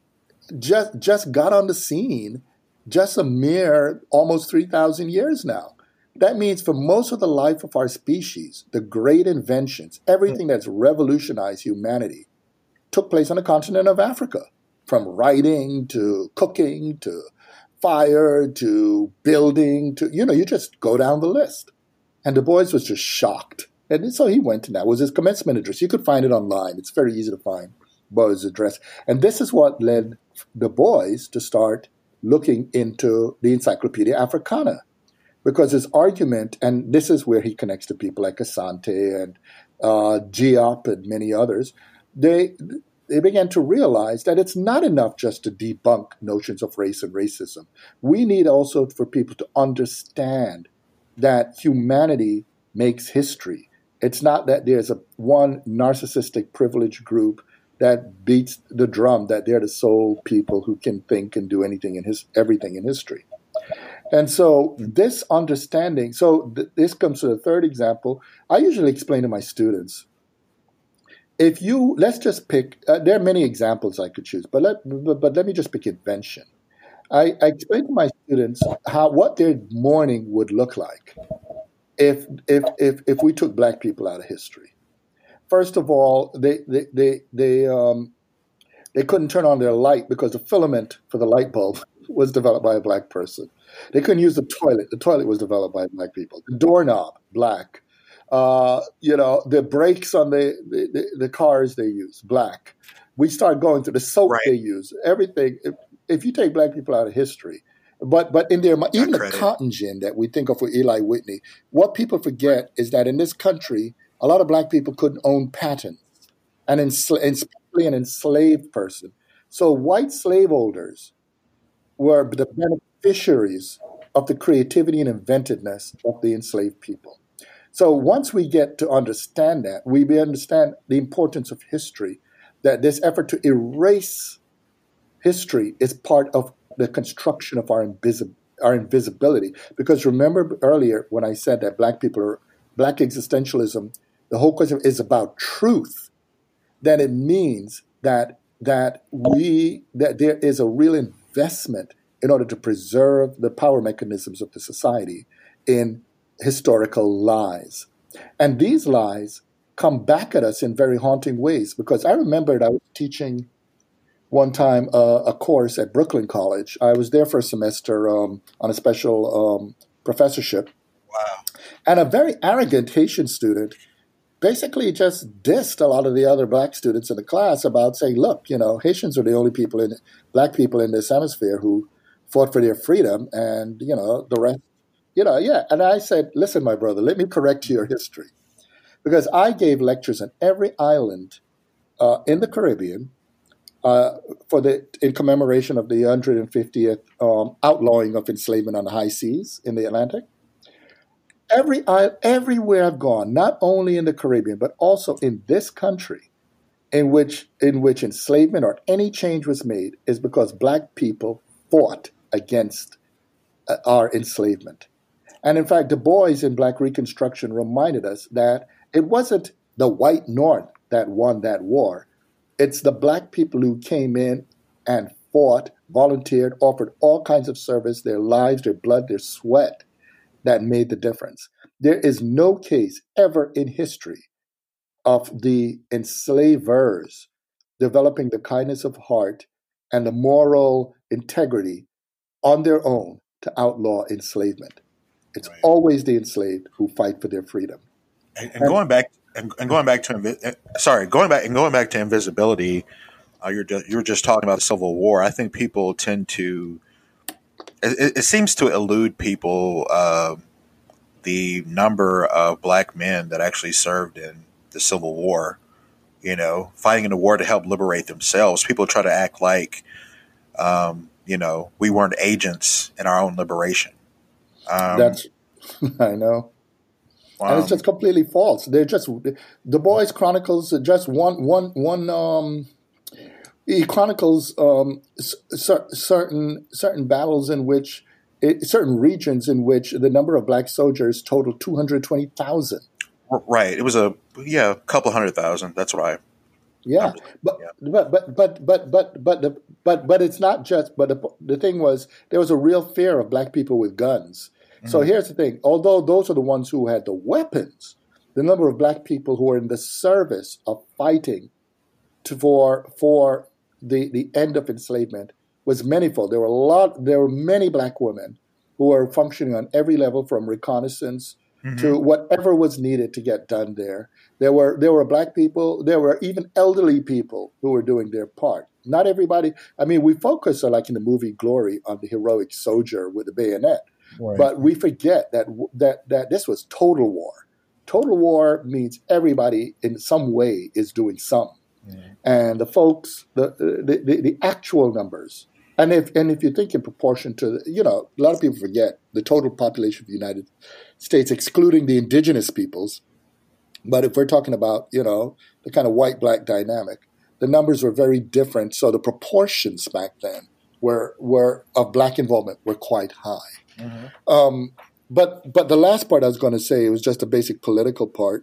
just just got on the scene just a mere almost three thousand years now. That means for most of the life of our species, the great inventions, everything that's revolutionized humanity took place on the continent of Africa. from writing to cooking to fire to building to, you know, you just go down the list. And Du Bois was just shocked. And so he went to that. It was his commencement address. You could find it online. It's very easy to find Bois' address. And this is what led Du Bois to start looking into the Encyclopedia Africana. Because his argument, and this is where he connects to people like Asante and uh, Diop and many others, they they began to realize that it's not enough just to debunk notions of race and racism. We need also for people to understand that humanity makes history. It's not that there's a one narcissistic privileged group that beats the drum that they're the sole people who can think and do anything in his everything in history. And so this understanding, so th- this comes to the third example. I usually explain to my students, if you, let's just pick, uh, there are many examples I could choose, but let, but, but let me just pick invention. I, I explain to my students how, what their morning would look like if, if, if, if we took black people out of history. First of all, they, they, they, they, um, they couldn't turn on their light because the filament for the light bulb was developed by a black person. They couldn't use the toilet. The toilet was developed by black people. The doorknob, black. Uh, you know, the brakes on the, the, the cars they use, black. We start going through the soap right. they use, everything. If, if you take black people out of history, but but in their even the cotton gin that we think of with Eli Whitney, what people forget right. is that in this country, a lot of black people couldn't own patents, and ensla- especially an enslaved person. So white slaveholders were the beneficiaries of the creativity and inventiveness of the enslaved people. So once we get to understand that, we understand the importance of history, that this effort to erase history is part of the construction of our, invisi- our invisibility. Because remember earlier when I said that black people are, black existentialism, the whole question is about truth, then it means that that we that there is a real investment in order to preserve the power mechanisms of the society in historical lies. And these lies come back at us in very haunting ways, because I remembered I was teaching one time uh, a course at Brooklyn College. I was there for a semester um, on a special um, professorship. Wow. And a very arrogant Haitian student basically just dissed a lot of the other black students in the class about saying, look, you know, Haitians are the only people in black people in this hemisphere who fought for their freedom, and, you know, the rest, you know, yeah. And I said, listen, my brother, let me correct your history. Because I gave lectures on every island uh, in the Caribbean uh, for the in commemoration of the one hundred fiftieth um, outlawing of enslavement on the high seas in the Atlantic. Every everywhere I've gone, not only in the Caribbean, but also in this country, in which in which enslavement or any change was made, is because black people fought against uh, our enslavement. And in fact, Du Bois in Black Reconstruction reminded us that it wasn't the white North that won that war. It's the black people who came in and fought, volunteered, offered all kinds of service, their lives, their blood, their sweat, that made the difference. There is no case ever in history of the enslavers developing the kindness of heart and the moral integrity on their own to outlaw enslavement. It's right. always the enslaved who fight for their freedom. And, and going back, and, and going back to invi- sorry, going back and going back to invisibility, uh, you're just, you're just talking about the Civil War. I think people tend to. It, it seems to elude people uh, the number of black men that actually served in the Civil War. You know, fighting in the war to help liberate themselves. People try to act like, um, you know, we weren't agents in our own liberation. Um, That's, I know. Um, and it's just completely false. They're just, Du Bois chronicles just one, one, one, um, he chronicles um, c- certain, certain battles in which, it, certain regions in which the number of black soldiers totaled two hundred twenty thousand. Right. It was a, yeah, a couple hundred thousand. That's right. Yeah. But, yeah. but, but, but, but, but, but, the, but, but it's not just, but the, the thing was, there was a real fear of black people with guns. Mm-hmm. So here's the thing. Although those are the ones who had the weapons, the number of black people who were in the service of fighting to, for, for the, the end of enslavement was manifold. There were a lot. There were many black women who were functioning on every level, from reconnaissance mm-hmm. to whatever was needed to get done there. There were there were black people. There were even elderly people who were doing their part. Not everybody. I mean, we focus, uh, like in the movie Glory, on the heroic soldier with the bayonet, right. But we forget that that that this was total war. Total war means everybody in some way is doing some, mm-hmm. and the folks, the, the the the actual numbers. And if and if you think in proportion to, the, you know, a lot of people forget the total population of the United States, excluding the indigenous peoples. But if we're talking about, you know, the kind of white-black dynamic, the numbers were very different. So the proportions back then were were of black involvement were quite high. Mm-hmm. Um, but but the last part I was going to say was just a basic political part,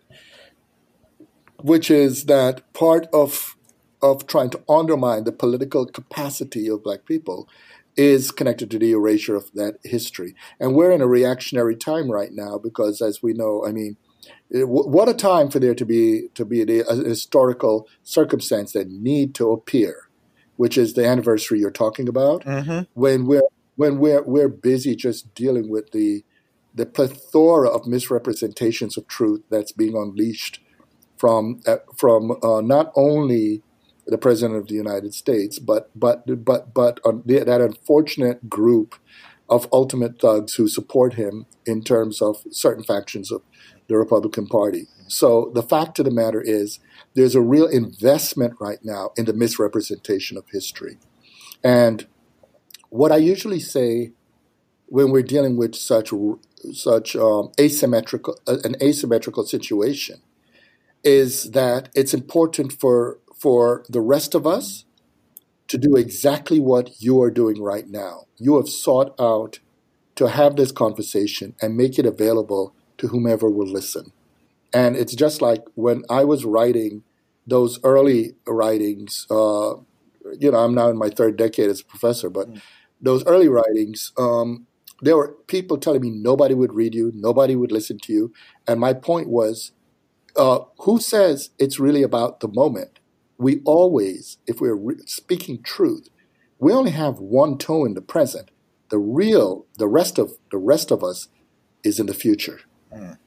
which is that part of of trying to undermine the political capacity of black people is connected to the erasure of that history. And we're in a reactionary time right now because, as we know, I mean, it, what a time for there to be to be a, a historical circumstance that need to appear, which is the anniversary you're talking about, mm-hmm. when we're when we're we're busy just dealing with the the plethora of misrepresentations of truth that's being unleashed from uh, from uh, not only the President of the United States, but but but but on the, that unfortunate group of ultimate thugs who support him in terms of certain factions of the Republican Party. So the fact of the matter is, there's a real investment right now in the misrepresentation of history. And what I usually say when we're dealing with such such um, asymmetrical an asymmetrical situation is that it's important for for the rest of us to do exactly what you are doing right now. You have sought out to have this conversation and make it available to whomever will listen. And it's just like when I was writing those early writings, uh, you know, I'm now in my third decade as a professor, but mm. those early writings, um, there were people telling me nobody would read you, nobody would listen to you. And my point was, uh, who says it's really about the moment? We always, if we're re- speaking truth, we only have one toe in the present. The real, the rest of the rest of us is in the future. Mm.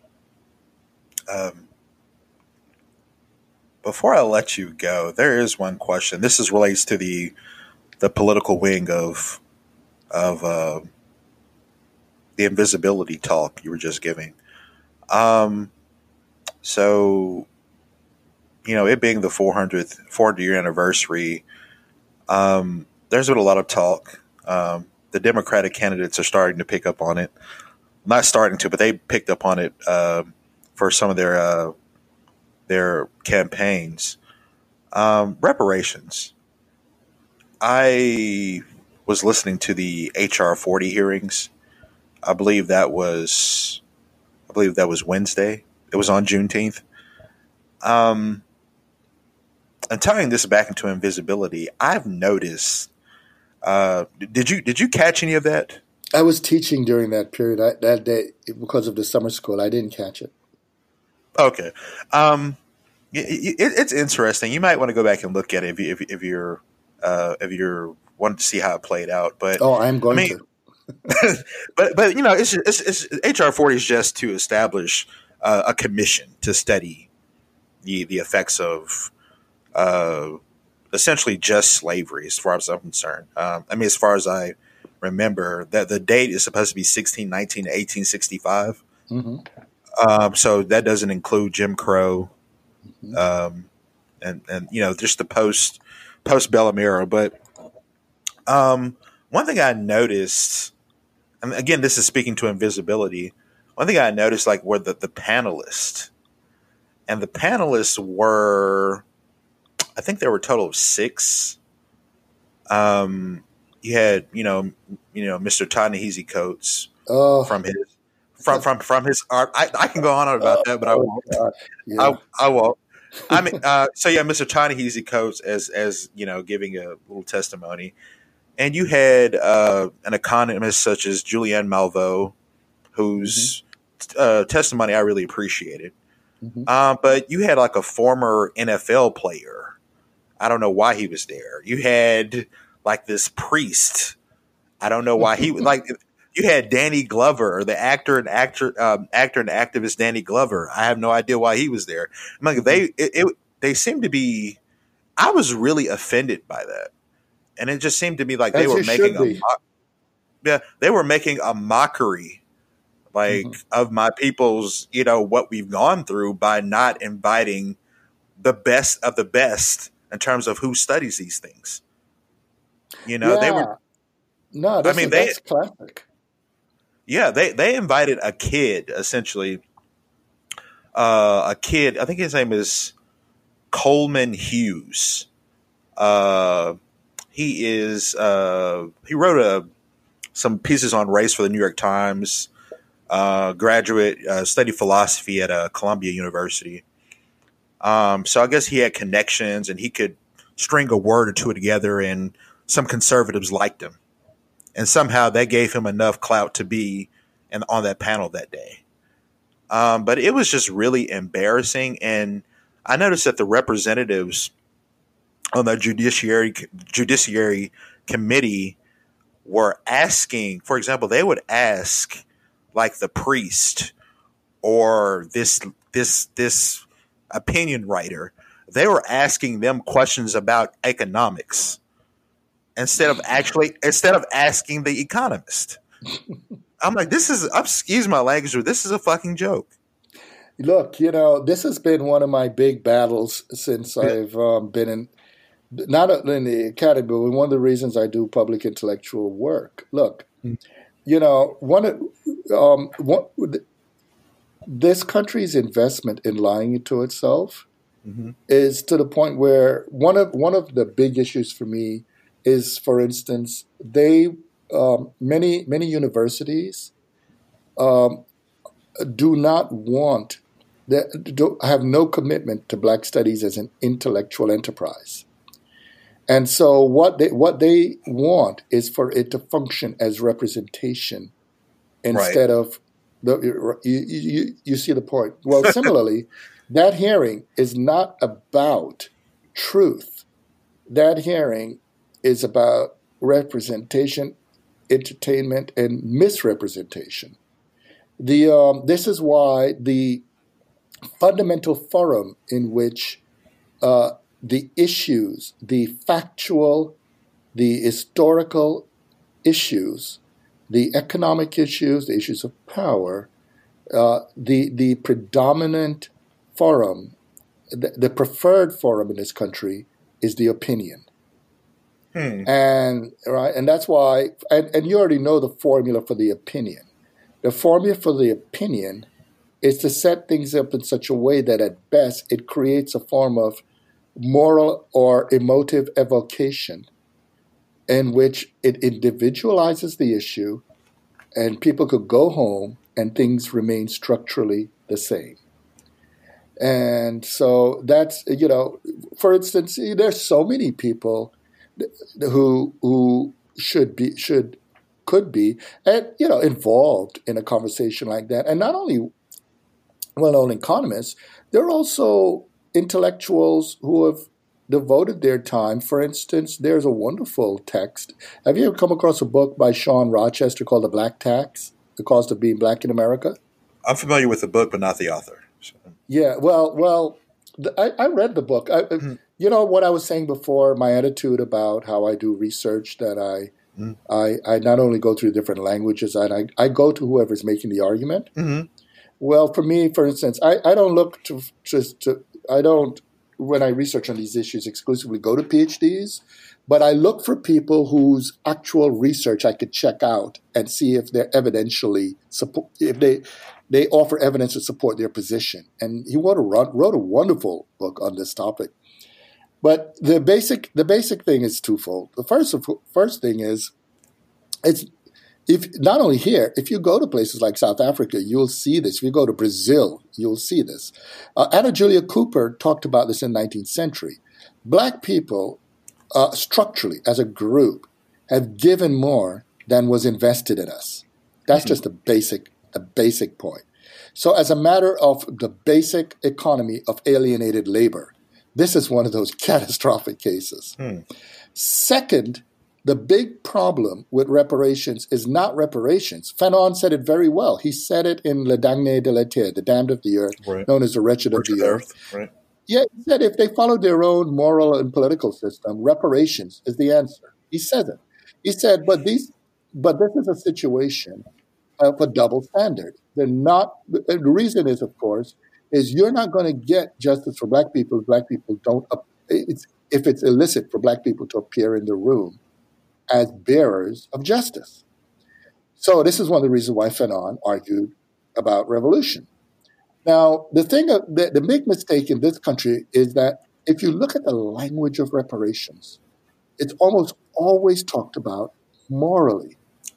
Um, before I let you go, there is one question. This is relates to the the political wing of of uh, the invisibility talk you were just giving. Um, so. You know, it being the four hundredth, four hundred year anniversary, um, there's been a lot of talk. Um, the Democratic candidates are starting to pick up on it. Not starting to, but they picked up on it uh, for some of their uh, their campaigns. Um, reparations. I was listening to the H R forty hearings. I believe that was, I believe that was Wednesday. It was on Juneteenth. Um. And tying this back into invisibility, I've noticed. Uh, did you did you catch any of that? I was teaching during that period. I, that day, because of the summer school, I didn't catch it. Okay, um, it, it, it's interesting. You might want to go back and look at it if, you, if, if you're uh, if you're wanting to see how it played out. But oh, I'm going I mean, to. but but you know, it's, it's, it's H R forty is just to establish uh, a commission to study the the effects of. Uh, essentially just slavery, as far as I'm concerned. Um, I mean, as far as I remember, that the date is supposed to be sixteen nineteen to eighteen sixty-five. Mm-hmm. Um, so that doesn't include Jim Crow, mm-hmm. um, and and you know just the post postbellum era. But um, one thing I noticed, and again, this is speaking to invisibility. One thing I noticed, like, were the the panelists, and the panelists were. I think there were a total of six. Um, you had, you know, you know, Mister Ta-Nehisi Coates oh. from his from from from his art. I, I can go on about that, but I won't. Oh, yeah. I, I won't. I mean, uh, so yeah, Mister Ta-Nehisi Coates as as you know, giving a little testimony, and you had uh, an economist such as Julianne Malveaux, whose mm-hmm. uh, testimony I really appreciated. Mm-hmm. Uh, but you had like a former N F L player. I don't know why he was there. You had like this priest. I don't know why he like. You had Danny Glover, the actor and actor, um, actor and activist Danny Glover. I have no idea why he was there. I'm like, they, it, it, they seem to be. I was really offended by that, and it just seemed to me like they As were you making should a, be. mock, yeah, they were making a mockery, like Mhm. of my people's, you know, what we've gone through by not inviting the best of the best in terms of who studies these things. You know, they were. Yeah. No, that's, I mean, they. that's classic. Yeah, they, they invited a kid, essentially, uh, a kid. I think his name is Coleman Hughes. Uh, he is uh, he wrote a some pieces on race for the New York Times. Uh, graduate, uh, studied philosophy at uh, Columbia University. Um, so I guess he had connections, and he could string a word or two together, and some conservatives liked him. And somehow they gave him enough clout to be in, on that panel that day. Um, but it was just really embarrassing. And I noticed that the representatives on the judiciary judiciary committee were asking, for example, they would ask like the priest or this this this opinion writer, they were asking them questions about economics. Instead of actually, instead of asking the economist, I'm like, this is, excuse my language, but this is a fucking joke. Look, you know, this has been one of my big battles since Yeah. I've um, been in, not in the academy, but one of the reasons I do public intellectual work. Look, Mm. you know, one of um, one, this country's investment in lying to itself Mm-hmm. is to the point where one of one of the big issues for me is, for instance, they um, many many universities um, do not want they do have no commitment to Black studies as an intellectual enterprise, and so what they what they want is for it to function as representation instead of the you, you you see the point. Well, similarly, that hearing is not about truth. That hearing is about representation, entertainment, and misrepresentation. The um, this is why the fundamental forum in which uh, the issues, the factual, the historical issues, the economic issues, the issues of power, uh, the the predominant forum, the, the preferred forum in this country is the opinion. Hmm. And right, and that's why, and, and you already know the formula for the opinion. The formula for the opinion is to set things up in such a way that at best it creates a form of moral or emotive evocation in which it individualizes the issue and people could go home and things remain structurally the same. And so that's, you know, for instance, there's so many people who who should be should could be and you know involved in a conversation like that, and not only well-known economists, there are also intellectuals who have devoted their time. For instance, there's a wonderful text. Have you ever come across a book by Sean Rochester called The Black Tax: The Cost of Being Black in America? I'm familiar with the book, but not the author. So. Yeah, well, well, the, I, I read the book. I, Mm-hmm. You know what I was saying before, my attitude about how I do research, that I Mm-hmm. I, I not only go through different languages, and I, I go to whoever's making the argument. Mm-hmm. Well, for me, for instance, I, I don't look to just to, I don't, when I research on these issues, exclusively go to PhDs, but I look for people whose actual research I could check out and see if they're evidentially, support, if they they offer evidence to support their position. And he wrote a, wrote a wonderful book on this topic. But the basic the basic thing is twofold. The first first thing is, it's if not only here, if you go to places like South Africa, you'll see this. If you go to Brazil, you'll see this. Uh, Anna Julia Cooper talked about this in the nineteenth century. Black people, uh, structurally as a group, have given more than was invested in us. That's mm-hmm. just a basic a basic point. So, as a matter of the basic economy of alienated labor, This is one of those catastrophic cases. Hmm. Second, the big problem with reparations is not reparations. Fanon said it very well. He said it in Le Damné de la Terre, the damned of the earth, right. known as the wretched, wretched of the earth. earth. Right. Yeah, he said if they followed their own moral and political system, reparations is the answer. He said it. He said, but these, but this is a situation of a double standard. They're not. The reason is, of course, is you're not going to get justice for black people if black people don't. It's, if it's illicit for black people to appear in the room as bearers of justice. So this is one of the reasons why Fanon argued about revolution. Now, the thing, the, the big mistake in this country is that if you look at the language of reparations, it's almost always talked about morally.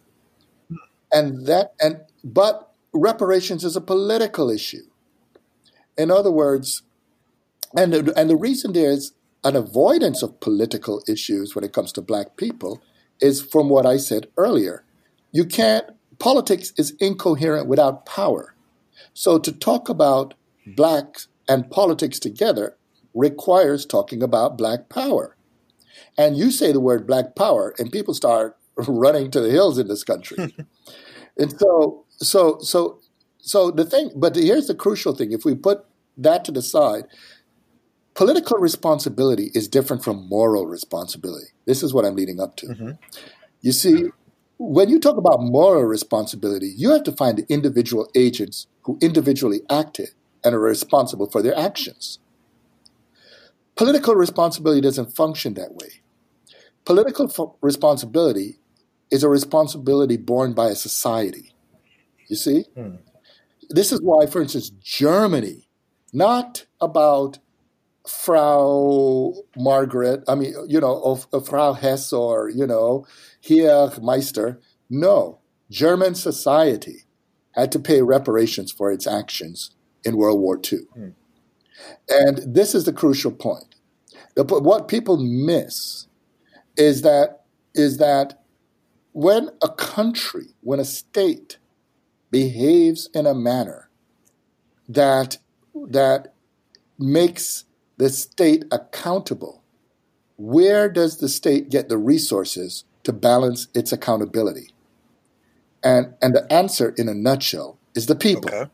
And that, and but reparations is a political issue. In other words, and the, and the reason there's an avoidance of political issues when it comes to black people is from what I said earlier. You can't, politics is incoherent without power. So to talk about blacks and politics together requires talking about black power. And you say the word black power and people start running to the hills in this country. And so, so, so, so the thing, but here's the crucial thing. If we put that to the side, political responsibility is different from moral responsibility. This is what I'm leading up to. Mm-hmm. You see, when you talk about moral responsibility, you have to find the individual agents who individually acted and are responsible for their actions. Political responsibility doesn't function that way. Political fo- responsibility is a responsibility borne by a society. You see? Hmm. This is why, for instance, Germany, not about Frau Margaret, I mean, you know, of, of Frau Hess or, you know, Herr Meister. No, German society had to pay reparations for its actions in World War Two. Hmm. And this is the crucial point. The, what people miss is that is that when a country, when a state behaves in a manner that that makes the state accountable, where does the state get the resources to balance its accountability? And and the answer, in a nutshell, is the people. Okay.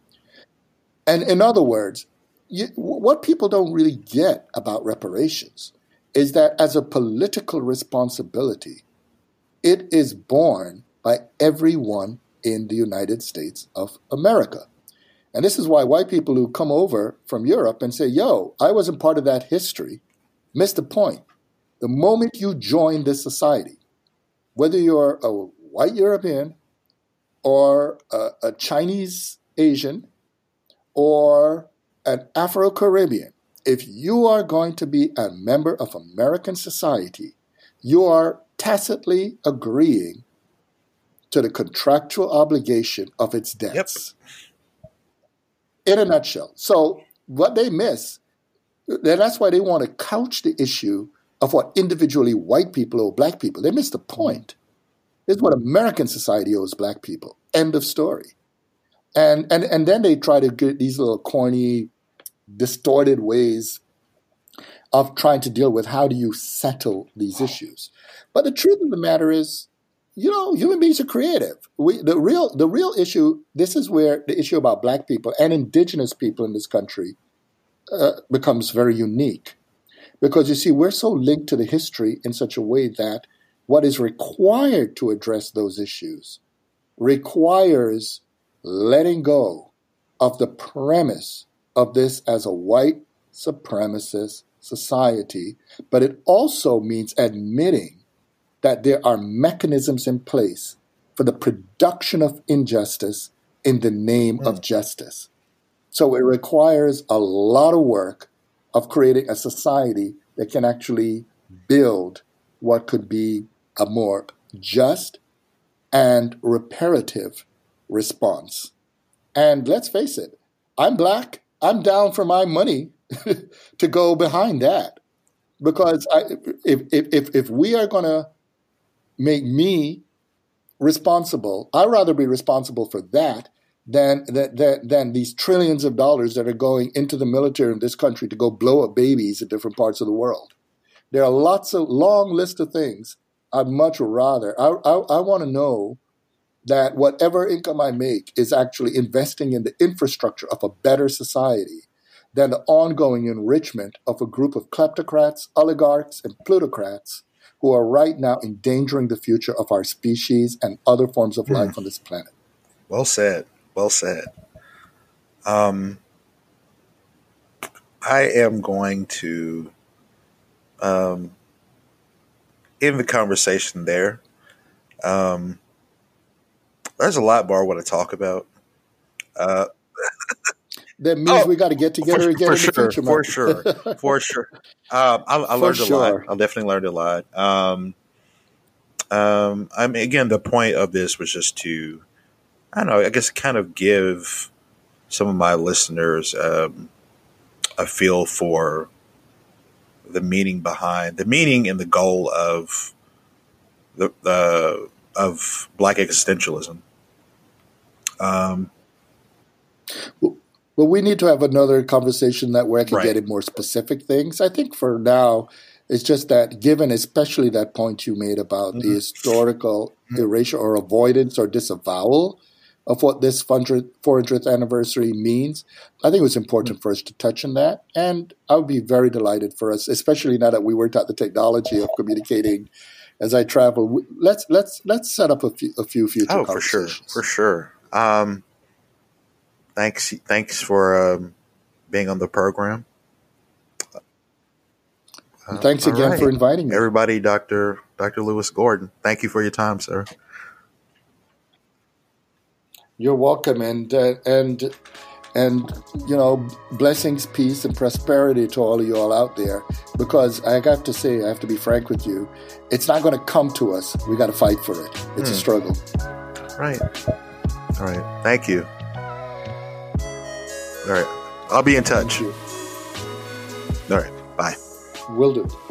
And in other words, you, what people don't really get about reparations is that as a political responsibility, it is borne by everyone in the United States of America. And this is why white people who come over from Europe and say, yo, I wasn't part of that history, miss the point. The moment you join this society, whether you're a white European or a, a Chinese Asian or an Afro-Caribbean, if you are going to be a member of American society, you are tacitly agreeing to the contractual obligation of its debts. Yep. In a nutshell. So what they miss, and that's why they want to couch the issue of what individually white people owe black people. They miss the point. This is what American society owes black people. End of story. And and and then they try to get these little corny, distorted ways of trying to deal with how do you settle these issues. But the truth of the matter is, you know, human beings are creative. We, the real the real issue, this is where the issue about black people and indigenous people in this country uh, becomes very unique. Because, you see, we're so linked to the history in such a way that what is required to address those issues requires letting go of the premise of this as a white supremacist society, but it also means admitting that there are mechanisms in place for the production of injustice in the name mm. of justice. So it requires a lot of work of creating a society that can actually build what could be a more just and reparative response. And let's face it, I'm black. I'm down for my money to go behind that. Because I, if, if, if we are going to make me responsible, I'd rather be responsible for that than, than, than these trillions of dollars that are going into the military in this country to go blow up babies in different parts of the world. There are lots of long list of things I'd much rather. I, I, I want to know that whatever income I make is actually investing in the infrastructure of a better society than the ongoing enrichment of a group of kleptocrats, oligarchs, and plutocrats who are right now endangering the future of our species and other forms of life mm. on this planet. Well said. Well said. Um, I am going to um, end the conversation there. Um, there's a lot more I want to talk about. Uh, that means oh, we got to get together for, again for in sure, the future. For sure, for sure. Um, I, I learned sure. a lot. I definitely learned a lot. Um, um, I mean, again, the point of this was just to, I don't know, I guess kind of give some of my listeners um, a feel for the meaning behind the meaning and the goal of the, the of Black existentialism. Um, well, well, we need to have another conversation that where I can right. get in more specific things. I think for now, it's just that given especially that point you made about mm-hmm. the historical mm-hmm. erasure or avoidance or disavowal of what this four hundredth anniversary means, I think it was important mm-hmm. for us to touch on that. And I would be very delighted for us, especially now that we worked out the technology of communicating as I travel. Let's let's let's set up a few, a few future oh, conversations. for sure, for sure. Um, thanks, thanks for um, being on the program. Uh, thanks again right. for inviting me, everybody. Doctor Doctor Lewis Gordon, thank you for your time, sir. You're welcome, and uh, and and you know, blessings, peace, and prosperity to all of you all out there. Because I have to say, I have to be frank with you, it's not going to come to us. We got to fight for it. It's hmm. a struggle. Right. All right. Thank you. All right. I'll be in touch. All right. Bye. Will do.